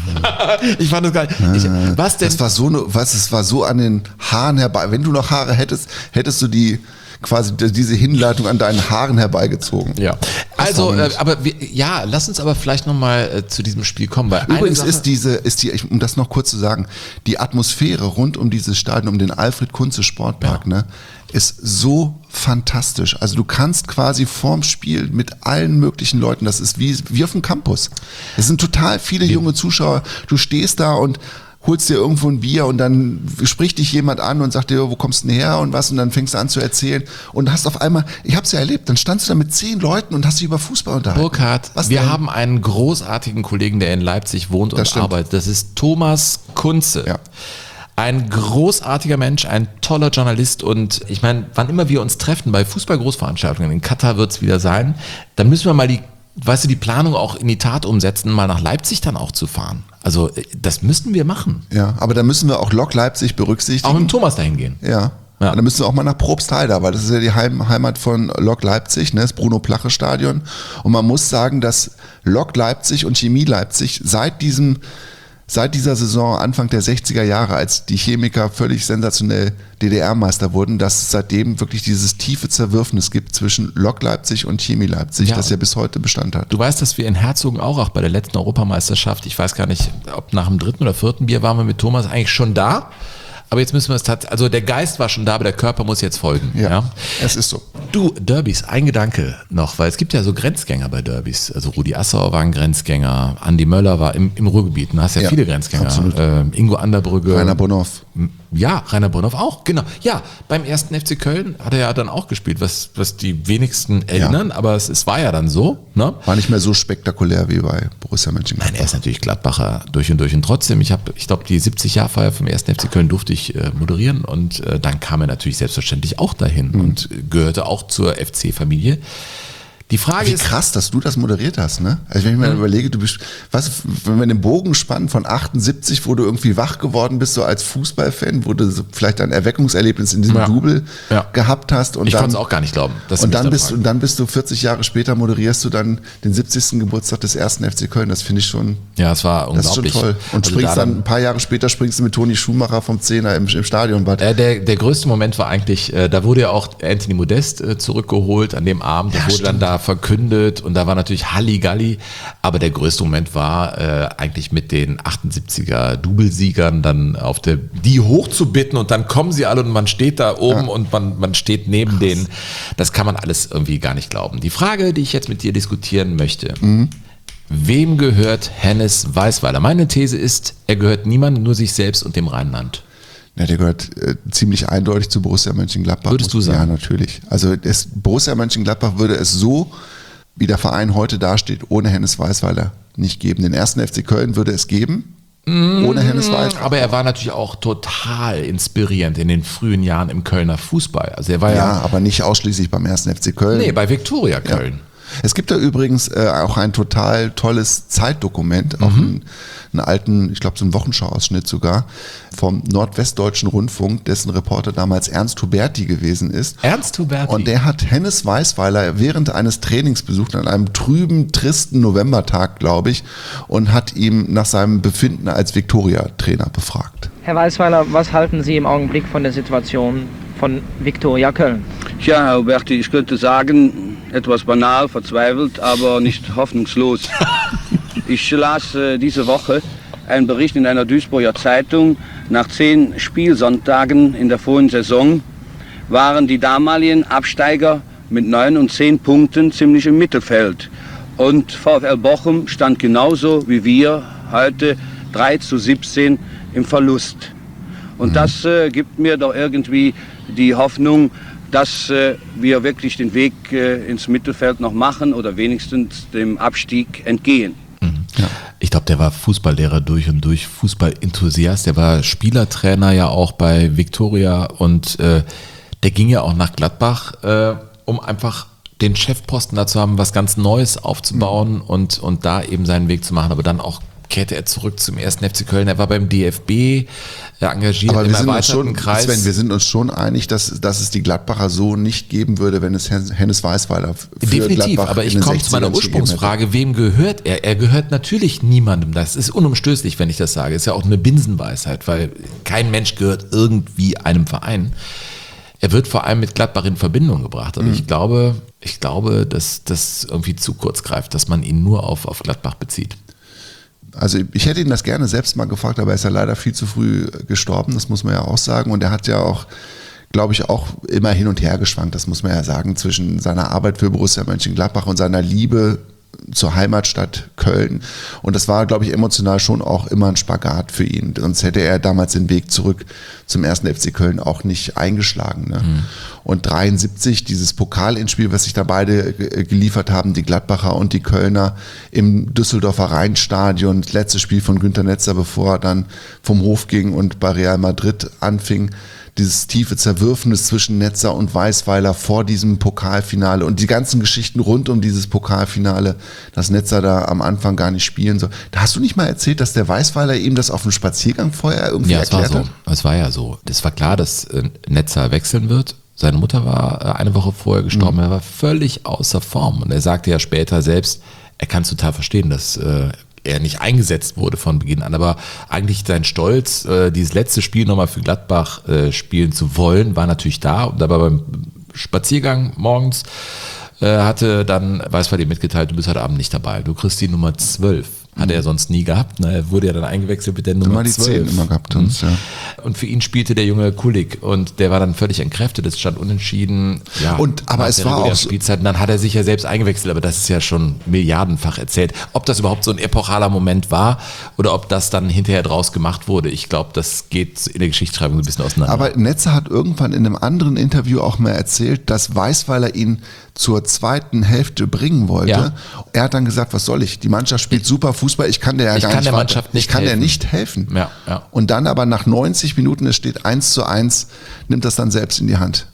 Ich fand das geil. Was denn? Es war so an den Haaren herbei. Wenn du noch Haare hättest du die quasi diese Hinleitung an deinen Haaren herbeigezogen. Ja. Also, lass uns aber vielleicht nochmal zu diesem Spiel kommen. Weil übrigens um das noch kurz zu sagen, die Atmosphäre rund um dieses Stadion, um den Alfred-Kunze-Sportpark, ne, ist so fantastisch. Also du kannst quasi vorm Spiel mit allen möglichen Leuten, das ist wie auf dem Campus. Es sind total viele junge Zuschauer. Du stehst da und holst dir irgendwo ein Bier und dann spricht dich jemand an und sagt dir, wo kommst du denn her und was, und dann fängst du an zu erzählen und hast auf einmal, ich hab's ja erlebt, dann standst du da mit 10 Leuten und hast dich über Fußball unterhalten. Burkhard, wir haben einen großartigen Kollegen, der in Leipzig wohnt und arbeitet. Das ist Thomas Kunze. Ja. Ein großartiger Mensch, ein toller Journalist, und ich meine, wann immer wir uns treffen bei Fußball-Großveranstaltungen, in Katar wird's wieder sein, dann müssen wir mal die Planung auch in die Tat umsetzen, mal nach Leipzig dann auch zu fahren. Also das müssten wir machen. Ja, aber da müssen wir auch Lok Leipzig berücksichtigen. Auch mit Thomas dahin gehen. Ja. Und dann müssen wir auch mal nach Probstheida, weil das ist ja die Heimat von Lok Leipzig, ne, das Bruno-Plache-Stadion. Und man muss sagen, dass Lok Leipzig und Chemie Leipzig seit dieser Saison, Anfang der 60er Jahre, als die Chemiker völlig sensationell DDR-Meister wurden, dass es seitdem wirklich dieses tiefe Zerwürfnis gibt zwischen Lok Leipzig und Chemie Leipzig, das ja bis heute Bestand hat. Du weißt, dass wir in Herzogenaurach bei der letzten Europameisterschaft, ich weiß gar nicht, ob nach dem 3. oder 4. Bier waren wir mit Thomas eigentlich schon da. Aber jetzt müssen wir es tatsächlich, also der Geist war schon da, aber der Körper muss jetzt folgen. Ja, es ist so. Du, Derbys, ein Gedanke noch, weil es gibt ja so Grenzgänger bei Derbys. Also Rudi Assauer war ein Grenzgänger, Andi Möller war im Ruhrgebiet. Du hast ja viele Grenzgänger. Ingo Anderbrügge. Rainer Bonhoff. Ja, Rainer Bonhoff auch, genau. Ja, beim 1. FC Köln hat er ja dann auch gespielt, was die wenigsten erinnern, aber es war ja dann so. Ne? War nicht mehr so spektakulär wie bei Borussia Mönchengladbach. Nein, er ist natürlich Gladbacher durch und durch. Und trotzdem, ich glaube, die 70-Jahr-Feier vom 1. FC Köln durfte ich moderieren, und dann kam er natürlich selbstverständlich auch dahin und gehörte auch zur FC-Familie. Die Frage ist, krass, dass du das moderiert hast, ne? Also wenn ich mir überlege, wenn wir den Bogen spannen von 78, wo du irgendwie wach geworden bist, so als Fußballfan, wo du so vielleicht ein Erweckungserlebnis in diesem Double gehabt hast. Und ich konnte es auch gar nicht glauben. Und dann bist du 40 Jahre später, moderierst du dann den 70. Geburtstag des 1. FC Köln. Das finde ich schon. Ja, es war unglaublich. Das ist schon toll. Und also springst dann ein paar Jahre später mit Toni Schumacher vom 10er im Stadionbad. Der größte Moment war eigentlich, da wurde ja auch Anthony Modest zurückgeholt an dem Abend. Der wurde dann da verkündet und da war natürlich Halligalli, aber der größte Moment war eigentlich mit den 78er Doublesiegern dann die hochzubitten, und dann kommen sie alle und man steht da oben und man steht neben denen. Das kann man alles irgendwie gar nicht glauben. Die Frage, die ich jetzt mit dir diskutieren möchte, wem gehört Hennes Weisweiler? Meine These ist, er gehört niemandem, nur sich selbst und dem Rheinland. Ja, der gehört ziemlich eindeutig zu Borussia Mönchengladbach. Würdest du sagen? Ja, natürlich. Also Borussia Mönchengladbach würde es so, wie der Verein heute dasteht, ohne Hennes Weisweiler nicht geben. Den 1. FC Köln würde es geben, ohne Hennes Weisweiler. Aber er war natürlich auch total inspirierend in den frühen Jahren im Kölner Fußball. Also er war ja, aber nicht ausschließlich beim 1. FC Köln. Nee, bei Viktoria Köln. Ja. Es gibt da übrigens auch ein total tolles Zeitdokument, auch einen alten, ich glaube so einen Wochenschau-Ausschnitt sogar, vom Nordwestdeutschen Rundfunk, dessen Reporter damals Ernst Huberti gewesen ist. Ernst Huberti? Und der hat Hennes Weisweiler während eines Trainingsbesuchs an einem trüben, tristen Novembertag, glaube ich, und hat ihm nach seinem Befinden als Viktoria-Trainer befragt. Herr Weisweiler, was halten Sie im Augenblick von der Situation von Viktoria Köln? Ja, Herr Huberti, ich könnte sagen, etwas banal, verzweifelt, aber nicht hoffnungslos. Ich las diese Woche einen Bericht in einer Duisburger Zeitung. Nach 10 Spielsonntagen in der vorigen Saison waren die damaligen Absteiger mit 9 und 10 Punkten ziemlich im Mittelfeld. Und VfL Bochum stand genauso wie wir heute 3:17 im Verlust. Und das gibt mir doch irgendwie die Hoffnung, dass wir wirklich den Weg ins Mittelfeld noch machen oder wenigstens dem Abstieg entgehen. Ja. Ich glaube, der war Fußballlehrer durch und durch, Fußballenthusiast. Der war Spielertrainer ja auch bei Viktoria, und der ging ja auch nach Gladbach, um einfach den Chefposten da zu haben, was ganz Neues aufzubauen und da eben seinen Weg zu machen, aber dann auch kehrte er zurück zum 1. FC Köln. Er war beim DFB engagiert im erweiterten Kreis. Sven, wir sind uns schon einig, dass es die Gladbacher so nicht geben würde, wenn es Hennes Weisweiler für Definitiv, Gladbach aber ich komme zu meiner Ursprungsfrage, wem gehört er? Er gehört natürlich niemandem. Das ist unumstößlich, wenn ich das sage. Ist ja auch eine Binsenweisheit, weil kein Mensch gehört irgendwie einem Verein. Er wird vor allem mit Gladbach in Verbindung gebracht. Aber ich glaube, dass das irgendwie zu kurz greift, dass man ihn nur auf Gladbach bezieht. Also ich hätte ihn das gerne selbst mal gefragt, aber er ist ja leider viel zu früh gestorben, das muss man ja auch sagen. Und er hat ja auch, glaube ich, auch immer hin und her geschwankt, das muss man ja sagen, zwischen seiner Arbeit für Borussia Mönchengladbach und seiner Liebe zur Heimatstadt Köln. Und das war, glaube ich, emotional schon auch immer ein Spagat für ihn. Sonst hätte er damals den Weg zurück zum 1. FC Köln auch nicht eingeschlagen. Ne? Und 73, dieses Pokalendspiel, was sich da beide geliefert haben, die Gladbacher und die Kölner im Düsseldorfer Rheinstadion, das letzte Spiel von Günter Netzer, bevor er dann vom Hof ging und bei Real Madrid anfing, dieses tiefe Zerwürfnis zwischen Netzer und Weisweiler vor diesem Pokalfinale und die ganzen Geschichten rund um dieses Pokalfinale, dass Netzer da am Anfang gar nicht spielen soll. Da hast du nicht mal erzählt, dass der Weisweiler ihm das auf dem Spaziergang vorher irgendwie erklärt hat? Es war ja so. Es war klar, dass Netzer wechseln wird. Seine Mutter war eine Woche vorher gestorben. Er war völlig außer Form. Und er sagte ja später selbst, er kann es total verstehen, dass er nicht eingesetzt wurde von Beginn an, aber eigentlich sein Stolz, dieses letzte Spiel nochmal für Gladbach spielen zu wollen, war natürlich da. Und aber beim Spaziergang morgens hatte dann Weisweiler ihm mitgeteilt, du bist heute Abend nicht dabei, du kriegst die Nummer 12. Hat er sonst nie gehabt. Ne? Er wurde ja dann eingewechselt mit der Nummer 12. Die 10 immer gehabt uns, ja. Und für ihn spielte der junge Kulik und der war dann völlig entkräftet. Es stand unentschieden. Ja, aber es war auch Spielzeit. Und dann hat er sich ja selbst eingewechselt, aber das ist ja schon milliardenfach erzählt. Ob das überhaupt so ein epochaler Moment war oder ob das dann hinterher draus gemacht wurde, ich glaube, das geht in der Geschichtsschreibung so ein bisschen auseinander. Aber Netzer hat irgendwann in einem anderen Interview auch mal erzählt, dass Weisweiler ihn zur zweiten Hälfte bringen wollte. Ja. Er hat dann gesagt, was soll ich? Die Mannschaft spielt super Fußball, ich kann der ja gar nicht Mannschaft nicht helfen. Der nicht helfen. Ja, ja. Und dann aber nach 90 Minuten, es steht 1:1, nimmt das dann selbst in die Hand.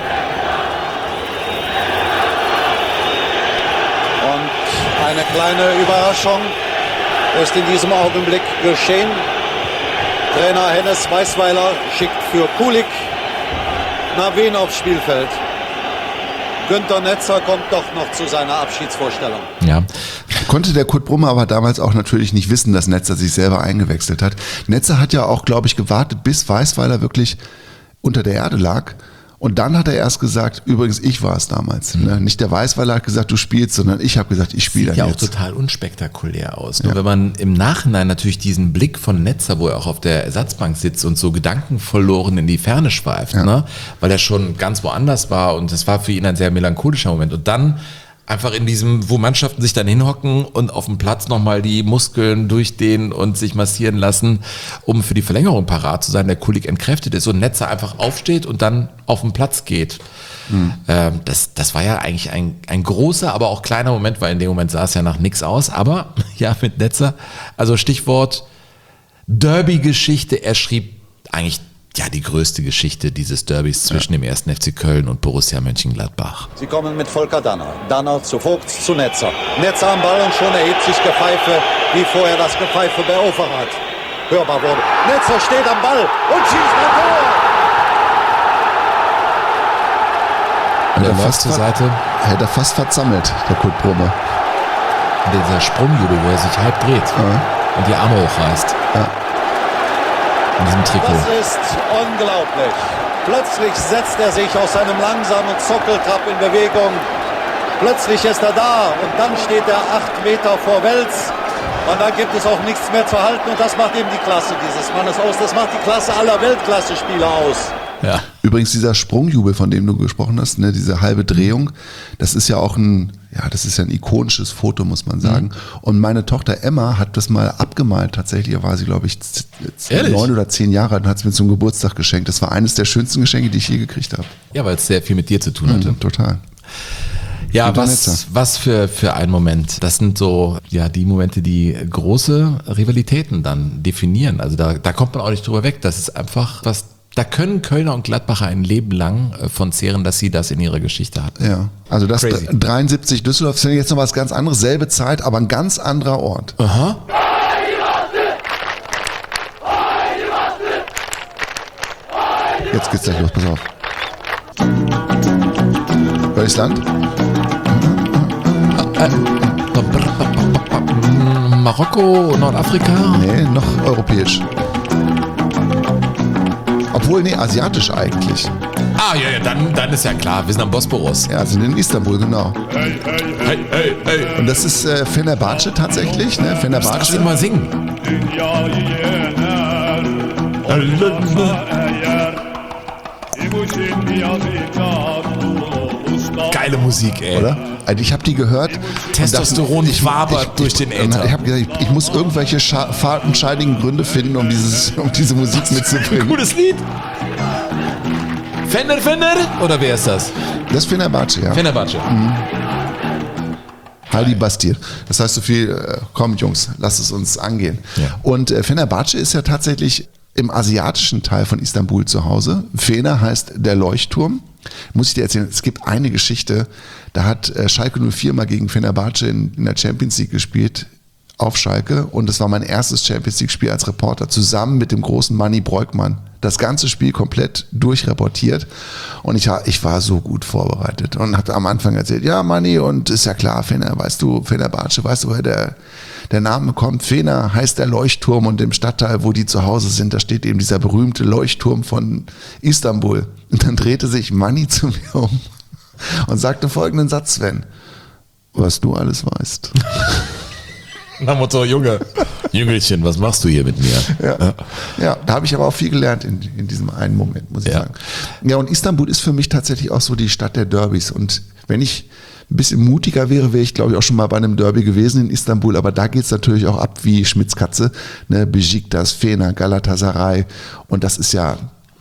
Und eine kleine Überraschung ist in diesem Augenblick geschehen. Trainer Hennes Weisweiler schickt für Kulik Navin aufs Spielfeld. Günter Netzer kommt doch noch zu seiner Abschiedsvorstellung. Ja. Konnte der Kurt Brummer aber damals auch natürlich nicht wissen, dass Netzer sich selber eingewechselt hat. Netzer hat ja auch, glaube ich, gewartet, bis Weisweiler wirklich unter der Erde lag. Und dann hat er erst gesagt, übrigens, ich war es damals. Ne? Nicht der Weisweiler hat gesagt, du spielst, sondern ich habe gesagt, ich spiele dann jetzt. Sieht ja auch total unspektakulär aus. Nur wenn man im Nachhinein natürlich diesen Blick von Netzer, wo er auch auf der Ersatzbank sitzt und so gedankenverloren in die Ferne schweift, ne? Weil er schon ganz woanders war und das war für ihn ein sehr melancholischer Moment. Und dann einfach in diesem, wo Mannschaften sich dann hinhocken und auf dem Platz nochmal die Muskeln durchdehnen und sich massieren lassen, um für die Verlängerung parat zu sein, der Kulik entkräftet ist und Netzer einfach aufsteht und dann auf den Platz geht. Das war ja eigentlich ein großer, aber auch kleiner Moment, weil in dem Moment sah es ja nach nichts aus, aber ja, mit Netzer, also Stichwort Derby-Geschichte, er schrieb eigentlich die größte Geschichte dieses Derbys zwischen dem 1. FC Köln und Borussia Mönchengladbach. Sie kommen mit Volker Danner. Danner zu Vogts, zu Netzer. Netzer am Ball und schon erhebt sich Gepfeife, wie vorher das Gepfeife bei Overath hörbar wurde. Netzer steht am Ball und schießt ein Tor! Und er läuft zur Seite. Hätte er fast verzammelt, der Kurt Brummer. Dieser Sprungjubel, wo er sich halb dreht und die Arme hochreißt. Ja. In diesem Trikot. Das ist unglaublich. Plötzlich setzt er sich aus seinem langsamen Zockeltrab in Bewegung. Plötzlich ist er da und dann steht er 8 Meter vor Wels. Und dann gibt es auch nichts mehr zu halten und das macht eben die Klasse dieses Mannes aus. Das macht die Klasse aller Weltklasse-Spieler aus. Ja. Übrigens dieser Sprungjubel, von dem du gesprochen hast, ne, diese halbe Drehung, das ist ja auch ein ikonisches Foto, muss man sagen. Und meine Tochter Emma hat das mal abgemalt, tatsächlich, da war sie, glaube ich, 9 oder 10 Jahre alt und hat es mir zum Geburtstag geschenkt. Das war eines der schönsten Geschenke, die ich je gekriegt habe. Ja, weil es sehr viel mit dir zu tun hatte. Total. Ja, was für ein Moment. Das sind so, die Momente, die große Rivalitäten dann definieren. Also da kommt man auch nicht drüber weg. Das ist einfach was. Da können Kölner und Gladbacher ein Leben lang von zehren, dass sie das in ihrer Geschichte hatten. Ja, also das 73 Düsseldorf ist jetzt noch was ganz anderes, selbe Zeit, aber ein ganz anderer Ort. Aha. Jetzt geht's gleich los, pass auf. Welches Land? Marokko, Nordafrika? Nee, noch europäisch. Obwohl, asiatisch eigentlich. Ah, ja, dann ist ja klar, wir sind am Bosporus. Ja, sind in Istanbul, genau. Hey, hey, hey. Und das ist Fenerbahce tatsächlich, ne? Fenerbahce. Lass ihn mal singen. Geile Musik, ey. Oder? Also ich habe die gehört. Testosteron wabert durch den Äther. Ich habe gesagt, ich muss irgendwelche fadenscheinigen Gründe finden, um diese Musik mitzubringen. Gutes Lied. Fender? Oder wer ist das? Das ist Fenerbahce, ja. Fenerbahce. Haldi Bastir. Das heißt so viel, komm Jungs, lasst es uns angehen. Ja. Und Fenerbahce ist ja tatsächlich im asiatischen Teil von Istanbul zu Hause. Fener heißt der Leuchtturm. Muss ich dir erzählen, es gibt eine Geschichte, da hat Schalke 04 mal gegen Fenerbahce in der Champions League gespielt, auf Schalke, und das war mein erstes Champions League Spiel als Reporter, zusammen mit dem großen Manni Breukmann. Das ganze Spiel komplett durchreportiert und ich war so gut vorbereitet und hatte am Anfang erzählt, ja Manni, und ist ja klar, Fenerbahce, weißt du, woher der Name kommt? Fener heißt der Leuchtturm, und im Stadtteil, wo die zu Hause sind, da steht eben dieser berühmte Leuchtturm von Istanbul. Und dann drehte sich Manni zu mir um und sagte folgenden Satz, Sven: Was du alles weißt. Nach Motto, Jüngelchen, was machst du hier mit mir? Ja, da habe ich aber auch viel gelernt in diesem einen Moment, muss ich sagen. Ja, und Istanbul ist für mich tatsächlich auch so die Stadt der Derbys. Und wenn ich ein bisschen mutiger wäre ich, glaube ich, auch schon mal bei einem Derby gewesen in Istanbul. Aber da geht es natürlich auch ab wie Schmitzkatze. Ne? Besiktas, Fener, Galatasaray. Und das ist ja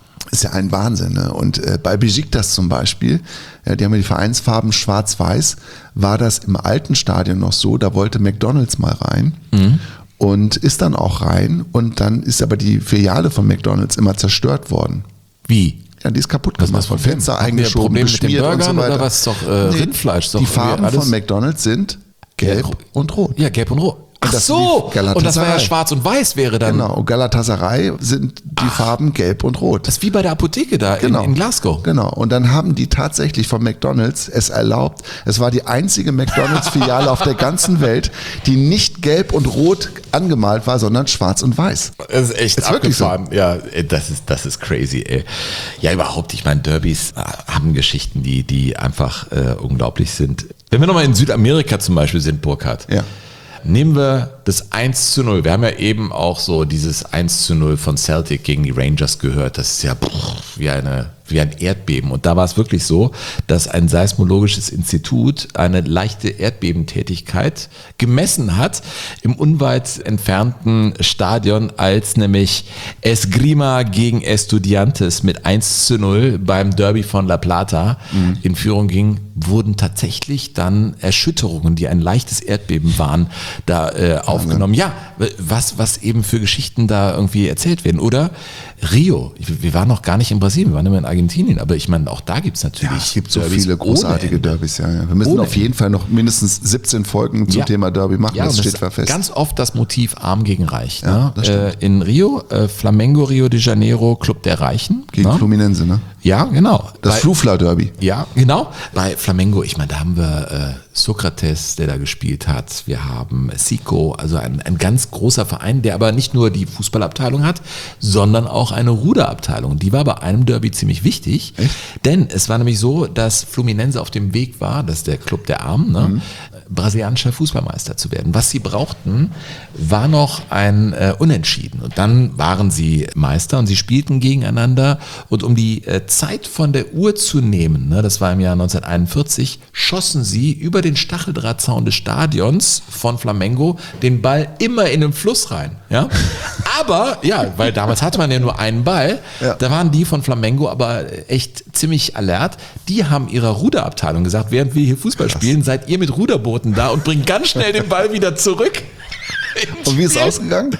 ein Wahnsinn. Ne? Und bei Besiktas zum Beispiel, die haben ja die Vereinsfarben schwarz-weiß, war das im alten Stadion noch so, da wollte McDonald's mal rein und ist dann auch rein, und dann ist aber die Filiale von McDonald's immer zerstört worden. Wie? Ja, die ist kaputt gemacht von Fenster eingeschoben, beschmiert und so weiter. Oder was? Doch Rindfleisch? Die Farben von McDonald's sind gelb und rot. Ja, gelb und rot. Und Ach so, und das war ja schwarz und weiß wäre dann. Genau, und Galatasaray sind die Farben gelb und rot. Das ist wie bei der Apotheke da in Glasgow. Genau, und dann haben die tatsächlich von McDonald's es erlaubt, es war die einzige McDonald's-Filiale auf der ganzen Welt, die nicht gelb und rot angemalt war, sondern schwarz und weiß. Das ist echt abgefahren. So. Ja, das ist crazy, ey. Ja, überhaupt, ich meine, Derbys haben Geschichten, die einfach unglaublich sind. Wenn wir nochmal in Südamerika zum Beispiel sind, Burkhard. Ja. Nehmen wir das 1:0. Wir haben ja eben auch so dieses 1:0 von Celtic gegen die Rangers gehört. Das ist ja wie ein Erdbeben. Und da war es wirklich so, dass ein seismologisches Institut eine leichte Erdbebentätigkeit gemessen hat im unweit entfernten Stadion, als nämlich Esgrima gegen Estudiantes mit 1:0 beim Derby von La Plata in Führung ging, wurden tatsächlich dann Erschütterungen, die ein leichtes Erdbeben waren, da aufgenommen. Ja, was eben für Geschichten da irgendwie erzählt werden. Oder Rio. Wir waren noch gar nicht in Brasilien, wir waren immer in Argentinien, aber ich meine, auch da gibt es natürlich es gibt so viele großartige Derbys. Ja. Wir müssen auf jeden Fall noch mindestens 17 Folgen zum Thema Derby machen, das steht fest. Ganz oft das Motiv Arm gegen Reich. Ja, ne? In Rio, Flamengo Rio de Janeiro, Club der Reichen. Gegen Fluminense, ne? Ja, genau. Das Flufla-Derby. Ja, genau. Bei Flamengo, ich meine, da haben wir Sokrates, der da gespielt hat. Wir haben Zico, also ein ganz großer Verein, der aber nicht nur die Fußballabteilung hat, sondern auch eine Ruderabteilung. Die war bei einem Derby ziemlich wichtig, denn es war nämlich so, dass Fluminense auf dem Weg war, das ist der Club der Armen, ne, brasilianischer Fußballmeister zu werden. Was sie brauchten, war noch ein Unentschieden. Und dann waren sie Meister und sie spielten gegeneinander. Und um die Zeit von der Uhr zu nehmen, ne, das war im Jahr 1941, schossen sie über den Stacheldrahtzaun des Stadions von Flamengo den Ball immer in den Fluss rein. Ja? Aber, ja, weil damals hatte man ja nur einen Ball, da waren die von Flamengo aber echt ziemlich alert. Die haben ihrer Ruderabteilung gesagt, während wir hier Fußball spielen, seid ihr mit Ruderbooten da und bringt ganz schnell den Ball wieder zurück. Und wie ist es ausgegangen?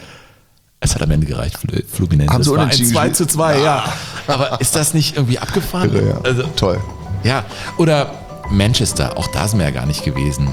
Es hat am Ende gereicht, Fluminense. Es war ein 2:2, ja. Aber ist das nicht irgendwie abgefahren? Ja. Also, toll. Ja, oder Manchester, auch da sind wir ja gar nicht gewesen.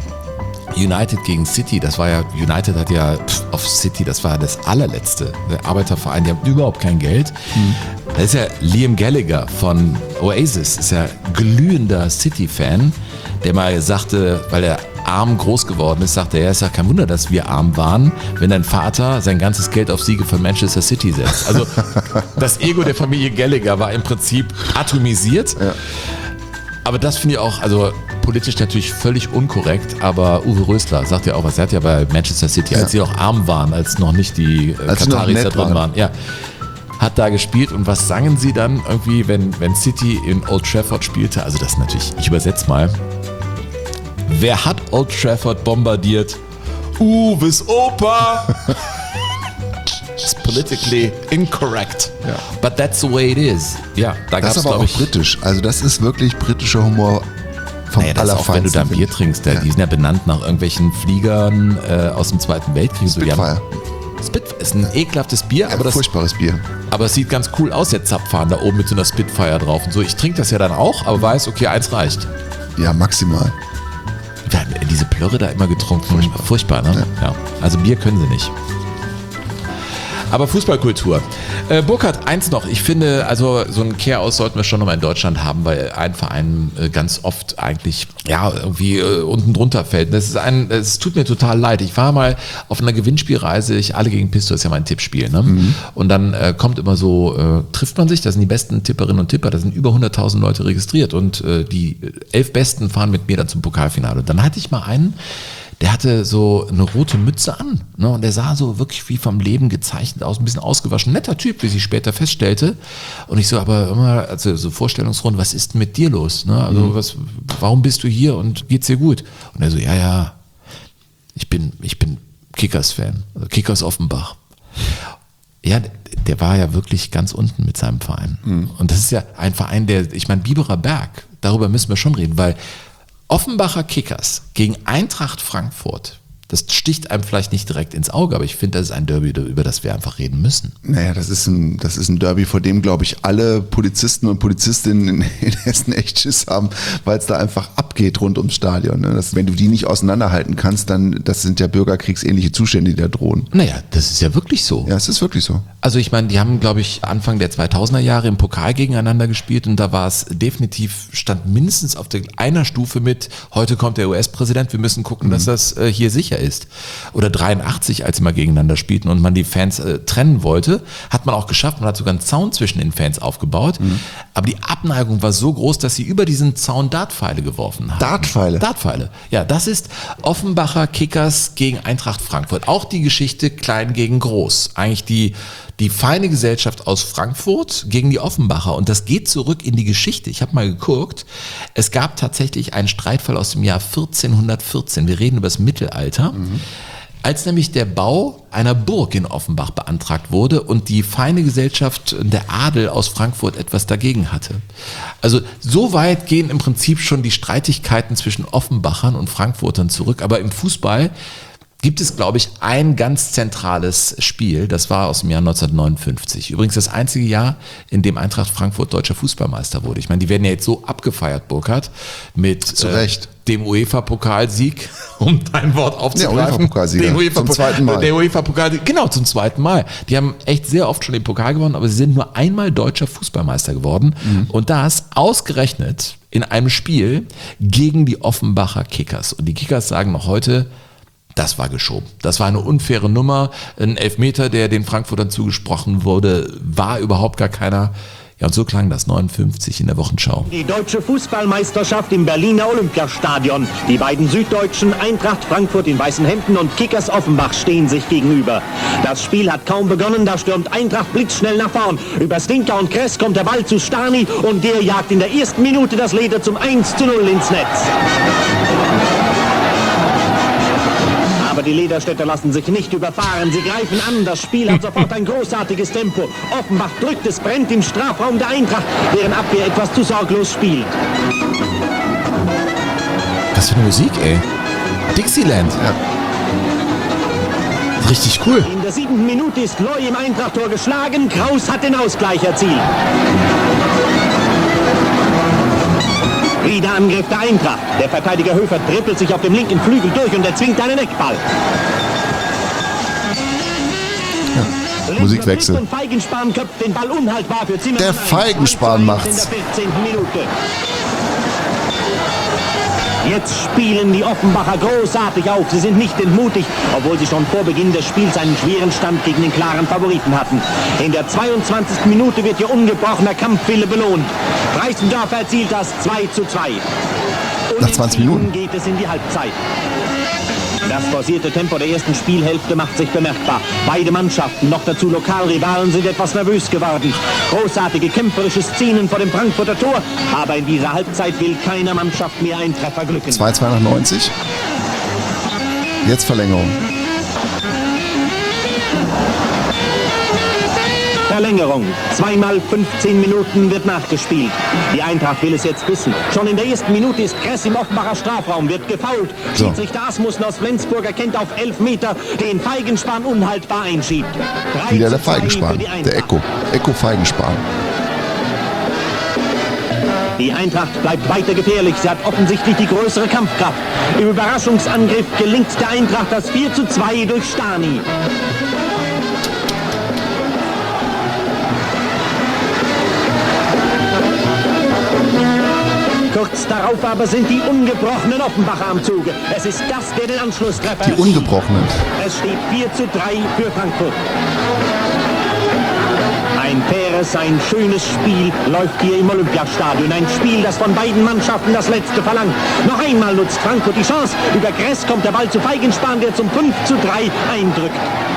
United gegen City, United hat ja auf City, das war das allerletzte. Der Arbeiterverein, die haben überhaupt kein Geld. Da ist ja Liam Gallagher von Oasis, ist ja glühender City-Fan, der mal sagte, weil er arm groß geworden ist, sagt er, ist ja kein Wunder, dass wir arm waren, wenn dein Vater sein ganzes Geld auf Siege von Manchester City setzt. Also das Ego der Familie Gallagher war im Prinzip atomisiert. Ja. Aber das finde ich auch, also politisch natürlich völlig unkorrekt, aber Uwe Rösler sagt ja auch was, er hat ja bei Manchester City, als sie auch arm waren, als noch nicht die Kataris da drin waren, ja, hat da gespielt und was sangen sie dann irgendwie, wenn City in Old Trafford spielte, also das natürlich, ich übersetze mal, wer hat Old Trafford bombardiert? Uwes Opa! It's politically incorrect. Ja. But that's the way it is. Ja, da gab's, das ist aber auch britisch. Also das ist wirklich britischer Humor vom das auch wenn du da ein Bier trinkst. Die sind ja benannt nach irgendwelchen Fliegern aus dem Zweiten Weltkrieg. Spitfire. Spitfire ist ein ekelhaftes Bier. Aber furchtbares Bier. Aber es sieht ganz cool aus, der Zapfhahn da oben mit so einer Spitfire drauf und so. Ich trinke das ja dann auch, aber weiß, okay, eins reicht. Ja, maximal. Wir haben diese Plörre da immer getrunken. Furchtbar, ne? Ja. Also Bier können sie nicht. Aber Fußballkultur. Burkhard, eins noch. Ich finde, also so einen Kehraus sollten wir schon nochmal in Deutschland haben, weil ein Verein ganz oft eigentlich irgendwie unten drunter fällt. Es tut mir total leid. Ich war mal auf einer Gewinnspielreise. Alle gegen Pisto ist ja mein Tippspiel. Ne? Mhm. Und dann kommt immer so, trifft man sich, das sind die besten Tipperinnen und Tipper, da sind über 100.000 Leute registriert und die 11 Besten fahren mit mir dann zum Pokalfinale. Und dann hatte ich mal einen, der hatte so eine rote Mütze an, ne? Und der sah so wirklich wie vom Leben gezeichnet aus, ein bisschen ausgewaschen, netter Typ, wie sie später feststellte. Und ich so, aber immer, also so Vorstellungsrunde, was ist denn mit dir los? Ne? Also warum bist du hier und geht's dir gut? Und er so, ja, ich bin Kickers-Fan, also Kickers Offenbach. Ja, der war ja wirklich ganz unten mit seinem Verein. Mhm. Und das ist ja ein Verein, ich meine, Biberer Berg, darüber müssen wir schon reden, weil Offenbacher Kickers gegen Eintracht Frankfurt, das sticht einem vielleicht nicht direkt ins Auge, aber ich finde, das ist ein Derby, über das wir einfach reden müssen. Naja, das ist ein Derby, vor dem, glaube ich, alle Polizisten und Polizistinnen in Hessen echt Schiss haben, weil es da einfach abgeht rund ums Stadion. Ne? Wenn du die nicht auseinanderhalten kannst, dann, das sind ja bürgerkriegsähnliche Zustände, die da drohen. Naja, das ist ja wirklich so. Ja, es ist wirklich so. Also ich meine, die haben, glaube ich, Anfang der 2000er Jahre im Pokal gegeneinander gespielt und da war es definitiv, stand mindestens auf einer Stufe mit, heute kommt der US-Präsident, wir müssen gucken, dass das hier sicher ist. Oder 83, als sie mal gegeneinander spielten und man die Fans trennen wollte, hat man auch geschafft, man hat sogar einen Zaun zwischen den Fans aufgebaut, aber die Abneigung war so groß, dass sie über diesen Zaun Dartpfeile geworfen haben. Dartpfeile. Ja, das ist Offenbacher Kickers gegen Eintracht Frankfurt. Auch die Geschichte klein gegen groß. Eigentlich die feine Gesellschaft aus Frankfurt gegen die Offenbacher. Und das geht zurück in die Geschichte. Ich habe mal geguckt. Es gab tatsächlich einen Streitfall aus dem Jahr 1414. Wir reden über das Mittelalter. Als nämlich der Bau einer Burg in Offenbach beantragt wurde und die feine Gesellschaft, der Adel aus Frankfurt etwas dagegen hatte. Also so weit gehen im Prinzip schon die Streitigkeiten zwischen Offenbachern und Frankfurtern zurück. Aber im Fußball gibt es, glaube ich, ein ganz zentrales Spiel, das war aus dem Jahr 1959. Übrigens das einzige Jahr, in dem Eintracht Frankfurt deutscher Fußballmeister wurde. Ich meine, die werden ja jetzt so abgefeiert, Burkhard, mit dem UEFA-Pokalsieg, um dein Wort aufzugreifen. Der UEFA-Pokalsieger, zum zweiten Mal. Der UEFA-Pokalsieg, genau, zum zweiten Mal. Die haben echt sehr oft schon den Pokal gewonnen, aber sie sind nur einmal deutscher Fußballmeister geworden. Und das ausgerechnet in einem Spiel gegen die Offenbacher Kickers. Und die Kickers sagen noch heute, das war geschoben. Das war eine unfaire Nummer. Ein Elfmeter, der den Frankfurtern zugesprochen wurde, war überhaupt gar keiner. Ja, und so klang das 59 in der Wochenschau. Die deutsche Fußballmeisterschaft im Berliner Olympiastadion. Die beiden Süddeutschen, Eintracht Frankfurt in weißen Hemden und Kickers Offenbach, stehen sich gegenüber. Das Spiel hat kaum begonnen, da stürmt Eintracht blitzschnell nach vorn. Über Stinker und Kress kommt der Ball zu Stani und der jagt in der ersten Minute das Leder zum 1:0 ins Netz. Aber die Lederstädter lassen sich nicht überfahren. Sie greifen an. Das Spiel hat sofort ein großartiges Tempo. Offenbach drückt, es brennt im Strafraum der Eintracht, deren Abwehr etwas zu sorglos spielt. Was für eine Musik, ey. Dixieland. Ja. Richtig cool. In der 7. Minute ist Loy im Eintracht-Tor geschlagen. Kraus hat den Ausgleich erzielt. Wieder Angriff der Eintracht. Der Verteidiger Höfer trippelt sich auf dem linken Flügel durch und erzwingt einen Eckball. Ja, Musikwechsel. Und Feigenspan köpft den Ball unhaltbar für Zimmermann. Der Feigenspan macht's. In der 14. Minute. Jetzt spielen die Offenbacher großartig auf. Sie sind nicht entmutigt, obwohl sie schon vor Beginn des Spiels einen schweren Stand gegen den klaren Favoriten hatten. In der 22. Minute wird ihr ungebrochener Kampfwille belohnt. Preissendorf erzielt das 2:2. Nach 20 Minuten geht es in die Halbzeit. Das forcierte Tempo der ersten Spielhälfte macht sich bemerkbar. Beide Mannschaften, noch dazu Lokalrivalen, sind etwas nervös geworden. Großartige kämpferische Szenen vor dem Frankfurter Tor, aber in dieser Halbzeit will keiner Mannschaft mehr einen Treffer glücken. 2:2 nach 90. Jetzt Verlängerung. Verlängerung. 2x15 Minuten wird nachgespielt. Die Eintracht will es jetzt wissen. Schon in der ersten Minute ist Kress im Offenbacher Strafraum, wird gefoult. So. Schiedsrichter Asmussen aus Flensburg erkennt auf 11 Meter, den Feigenspan unhaltbar einschiebt. Wieder der Feigenspan, der Ecco Feigenspan. Die Eintracht bleibt weiter gefährlich. Sie hat offensichtlich die größere Kampfkraft. Im Überraschungsangriff gelingt der Eintracht das 4:2 durch Stani. Kurz darauf aber sind die ungebrochenen Offenbacher am Zuge. Es ist das, der den Anschlusstreffer Die ungebrochenen. Es steht 4:3 für Frankfurt. Ein faires, ein schönes Spiel läuft hier im Olympiastadion. Ein Spiel, das von beiden Mannschaften das Letzte verlangt. Noch einmal nutzt Frankfurt die Chance. Über Gress kommt der Ball zu Feigenspan, der zum 5:3 eindrückt.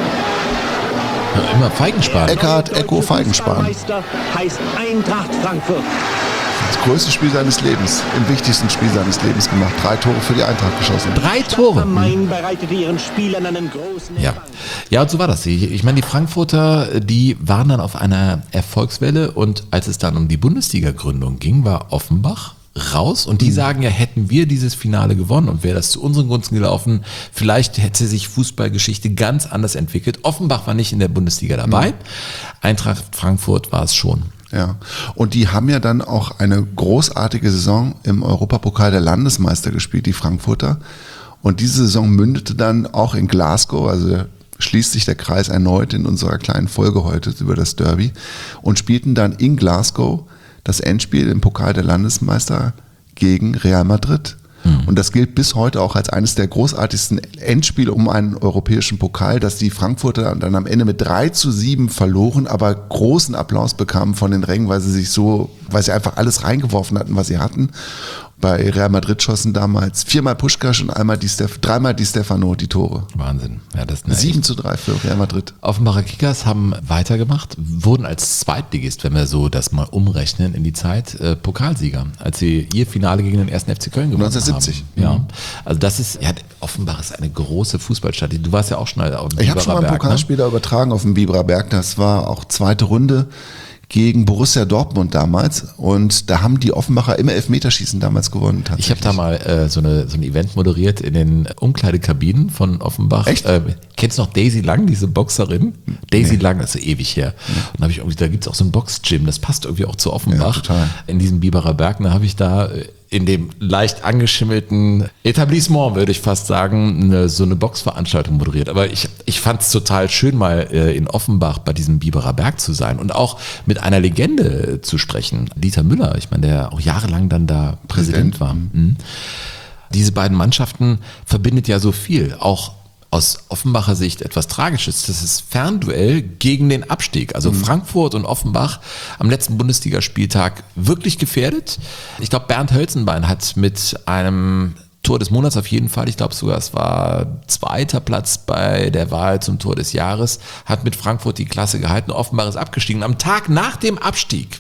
Ja, immer Feigenspan. Eckhard Ecco Feigenspan. Meister heißt Eintracht Frankfurt. Das größte Spiel seines Lebens, im wichtigsten Spiel seines Lebens gemacht. 3 Tore für die Eintracht geschossen. 3 Tore. Main bereitete ihren Spielern einen großen Ja. Ja, und so war das. Ich meine, die Frankfurter, die waren dann auf einer Erfolgswelle und als es dann um die Bundesliga-Gründung ging, war Offenbach raus und die sagen ja, hätten wir dieses Finale gewonnen und wäre das zu unseren Gunsten gelaufen, vielleicht hätte sich Fußballgeschichte ganz anders entwickelt. Offenbach war nicht in der Bundesliga dabei, Eintracht Frankfurt war es schon. Ja, und die haben ja dann auch eine großartige Saison im Europapokal der Landesmeister gespielt, die Frankfurter. Und diese Saison mündete dann auch in Glasgow, also schließt sich der Kreis erneut in unserer kleinen Folge heute über das Derby, und spielten dann in Glasgow das Endspiel im Pokal der Landesmeister gegen Real Madrid. Und das gilt bis heute auch als eines der großartigsten Endspiele um einen europäischen Pokal, dass die Frankfurter dann am Ende mit 3:7 verloren, aber großen Applaus bekamen von den Rängen, weil sie einfach alles reingeworfen hatten, was sie hatten. Bei Real Madrid schossen damals 4-mal Puskás und 3-mal Di Stefano die Tore. Wahnsinn. Ja, das 7:3 für Real Madrid. Offenbacher Kickers haben weitergemacht, wurden als Zweitligist, wenn wir so das mal umrechnen in die Zeit, Pokalsieger, als sie ihr Finale gegen den 1. FC Köln gewonnen 1970. haben. Ja, also das ist, ja, Offenbach ist eine große Fußballstadt. Du warst ja auch schon auf dem Ich habe schon mal einen Pokalspiel da übertragen auf dem Biberer Berg. Das war auch zweite Runde gegen Borussia Dortmund damals und da haben die Offenbacher immer Elfmeterschießen damals gewonnen. Ich habe da mal so ein Event moderiert in den Umkleidekabinen von Offenbach. Echt? Kennst du noch Daisy Lang, diese Boxerin? Daisy Lang, das ist ewig her. Und da habe ich irgendwie, da gibt's auch so ein Boxgym, das passt irgendwie auch zu Offenbach. Ja, total. In diesem Biberer Berg, da habe ich da in dem leicht angeschimmelten Etablissement, würde ich fast sagen, so eine Boxveranstaltung moderiert. Aber ich fand es total schön, mal in Offenbach bei diesem Biberer Berg zu sein und auch mit einer Legende zu sprechen. Dieter Müller, ich meine, der auch jahrelang dann da Präsident war. Mhm. Diese beiden Mannschaften verbindet ja so viel, auch aus Offenbacher Sicht etwas Tragisches. Das ist Fernduell gegen den Abstieg. Also Frankfurt und Offenbach am letzten Bundesligaspieltag wirklich gefährdet. Ich glaube, Bernd Hölzenbein hat mit einem Tor des Monats auf jeden Fall, ich glaube sogar, es war 2. Platz bei der Wahl zum Tor des Jahres, hat mit Frankfurt die Klasse gehalten. Offenbach ist abgestiegen. Am Tag nach dem Abstieg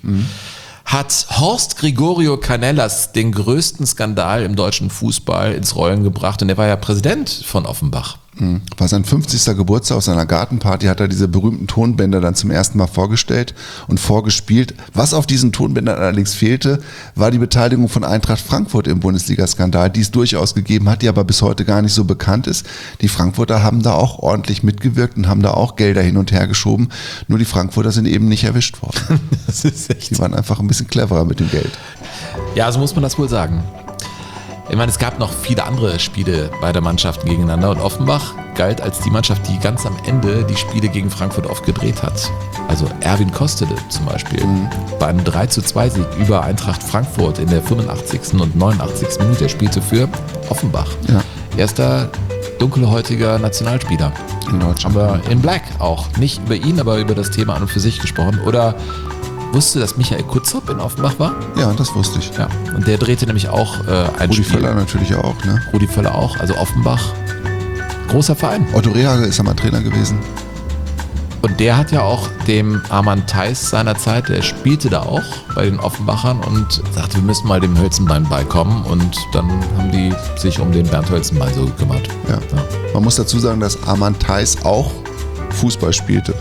hat Horst Gregorio Canellas den größten Skandal im deutschen Fußball ins Rollen gebracht und er war ja Präsident von Offenbach. War sein 50. Geburtstag, auf seiner Gartenparty hat er diese berühmten Tonbänder dann zum ersten Mal vorgestellt und vorgespielt. Was auf diesen Tonbändern allerdings fehlte, war die Beteiligung von Eintracht Frankfurt im Bundesliga-Skandal, die es durchaus gegeben hat, die aber bis heute gar nicht so bekannt ist. Die Frankfurter haben da auch ordentlich mitgewirkt und haben da auch Gelder hin und her geschoben. Nur die Frankfurter sind eben nicht erwischt worden. Das ist echt. Die waren einfach ein bisschen cleverer mit dem Geld. Ja, so muss man das wohl sagen. Ich meine, es gab noch viele andere Spiele beider Mannschaften gegeneinander und Offenbach galt als die Mannschaft, die ganz am Ende die Spiele gegen Frankfurt oft gedreht hat. Also Erwin Kostede zum Beispiel. Bei einem 3:2-Sieg über Eintracht Frankfurt in der 85. und 89. Minute. Er spielte für Offenbach. Ja. Erster dunkelhäutiger Nationalspieler. In Deutschland. Haben wir in Black auch. Nicht über ihn, aber über das Thema an und für sich gesprochen. Oder wusstest du, dass Michael Kutzop in Offenbach war? Ja, das wusste ich. Ja. Und der drehte nämlich auch ein Rudi Spiel. Völler natürlich auch, ne? Rudi Völler auch. Also Offenbach. Großer Verein. Otto Rehagel ist ja mal Trainer gewesen. Und der hat ja auch dem Arman Theis seinerzeit, der spielte da auch bei den Offenbachern und sagte, wir müssen mal dem Hölzenbein beikommen. Und dann haben die sich um den Bernd Hölzenbein so gekümmert. Ja. Man muss dazu sagen, dass Arman Theis auch Fußball spielte.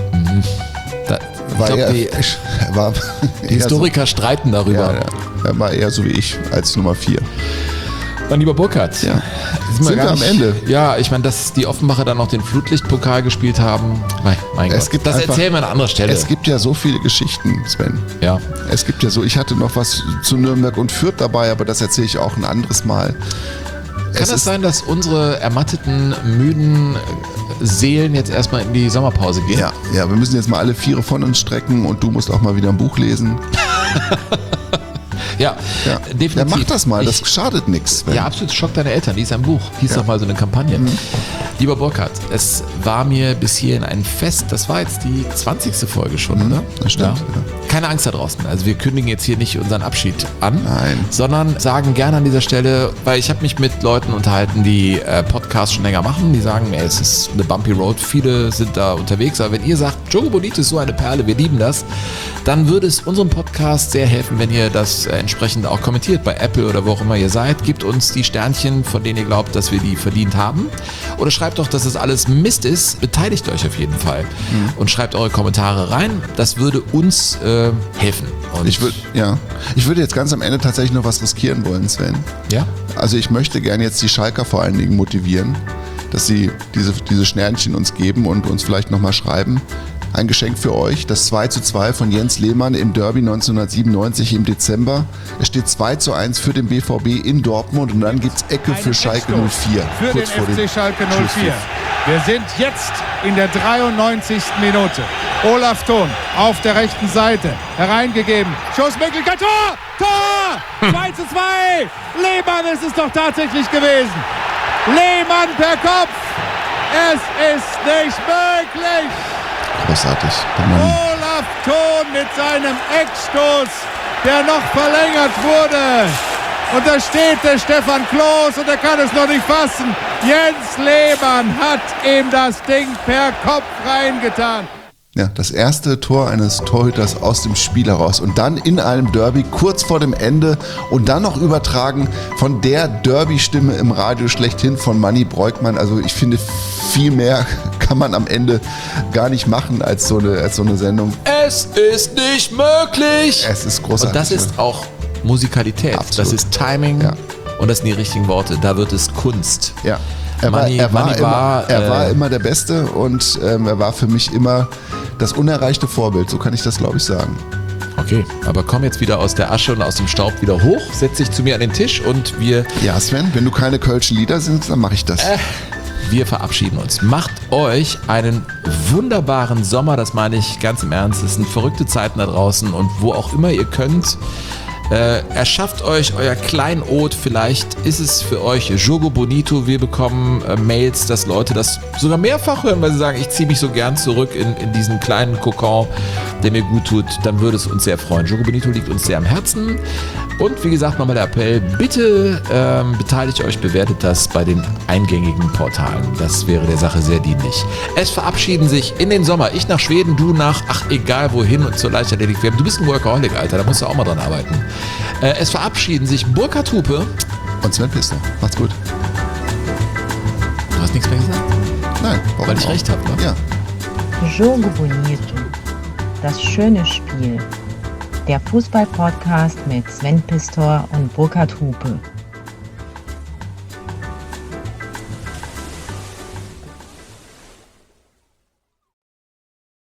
Die Historiker streiten darüber. Ja. Er war eher so wie ich, als Nummer 4. Mein lieber Burkhard, ja. Sind wir am Ende? Ja, ich meine, dass die Offenbacher dann noch den Flutlichtpokal gespielt haben. Mein Gott, das erzählen wir an anderer Stelle. Es gibt ja so viele Geschichten, Sven. Ja. Es gibt ja so, ich hatte noch was zu Nürnberg und Fürth dabei, aber das erzähle ich auch ein anderes Mal. Kann es sein, dass unsere ermatteten, müden Seelen jetzt erstmal in die Sommerpause gehen? Ja, wir müssen jetzt mal alle 4 von uns strecken und du musst auch mal wieder ein Buch lesen. Ja, definitiv. Ja, mach das mal, das schadet nichts. Ja, absolut. Schock deine Eltern, lies ein Buch. Hieß doch mal so eine Kampagne. Lieber Burkhard, es war mir bis hierhin ein Fest. Das war jetzt die 20. Folge schon, oder? Das stimmt. Ja. Keine Angst da draußen. Also wir kündigen jetzt hier nicht unseren Abschied an, Nein. sondern sagen gerne an dieser Stelle, weil ich habe mich mit Leuten unterhalten, die Podcasts schon länger machen, die sagen, es ist eine bumpy road, viele sind da unterwegs, aber wenn ihr sagt, Jogo Bonito ist so eine Perle, wir lieben das, dann würde es unserem Podcast sehr helfen, wenn ihr das entsprechend auch kommentiert bei Apple oder wo auch immer ihr seid. Gebt uns die Sternchen, von denen ihr glaubt, dass wir die verdient haben. Oder schreibt doch, dass das alles Mist ist. Beteiligt euch auf jeden Fall. Und schreibt eure Kommentare rein. Das würde uns helfen. Und ich würde jetzt ganz am Ende tatsächlich noch was riskieren wollen, Sven. Ja? Also ich möchte gerne jetzt die Schalker vor allen Dingen motivieren, dass sie diese Sternchen uns geben und uns vielleicht nochmal schreiben. Ein Geschenk für euch, das 2:2 von Jens Lehmann im Derby 1997 im Dezember. Es steht 2:1 für den BVB in Dortmund und dann gibt es Ecke für Schalke 04. Für kurz den vor dem FC Schalke 04. Schlusspfiff. Wir sind jetzt in der 93. Minute. Olaf Thon auf der rechten Seite. Hereingegeben. Schussmöglichkeit. Tor! Tor! 2:2. Lehmann ist es doch tatsächlich gewesen. Lehmann per Kopf. Es ist nicht möglich. Großartig. Olaf Thon mit seinem Eckstoß, der noch verlängert wurde. Und da steht der Stefan Kloß und er kann es noch nicht fassen. Jens Lehmann hat ihm das Ding per Kopf reingetan. Ja, das erste Tor eines Torhüters aus dem Spiel heraus und dann in einem Derby kurz vor dem Ende und dann noch übertragen von der Derby-Stimme im Radio schlechthin von Manni Breukmann. Also ich finde, viel mehr kann man am Ende gar nicht machen als so eine Sendung. Es ist nicht möglich! Es ist großartig. Und das ist auch Musikalität. Absolut. Das ist Timing und das sind die richtigen Worte. Da wird es Kunst. Ja. Er war immer der Beste und er war für mich immer das unerreichte Vorbild, so kann ich das, glaube ich, sagen. Okay, aber komm jetzt wieder aus der Asche und aus dem Staub wieder hoch, setz dich zu mir an den Tisch und wir... Ja, Sven, wenn du keine kölschen Lieder singst, dann mache ich das. Wir verabschieden uns. Macht euch einen wunderbaren Sommer, das meine ich ganz im Ernst. Es sind verrückte Zeiten da draußen und wo auch immer ihr könnt, erschafft euch euer Kleinod, vielleicht ist es für euch Jogo Bonito. Wir bekommen Mails, dass Leute das sogar mehrfach hören, weil sie sagen, ich ziehe mich so gern zurück in diesen kleinen Kokon, der mir gut tut. Dann würde es uns sehr freuen. Jogo Bonito liegt uns sehr am Herzen. Und wie gesagt, nochmal der Appell, bitte beteiligt euch, bewertet das bei den eingängigen Portalen. Das wäre der Sache sehr dienlich. Es verabschieden sich in den Sommer. Ich nach Schweden, du nach, egal wohin und zur Leichtathletik. Du bist ein Workaholic, Alter, da musst du auch mal dran arbeiten. Es verabschieden sich Burkhard Hupe und Sven Pistner. Macht's gut. Du hast nichts mehr gesagt? Nein. Weil ich recht habe, ne? Ja. Jogo Bonito. Das schöne Spiel. Der Fußball-Podcast mit Sven Pistor und Burkhard Hupe.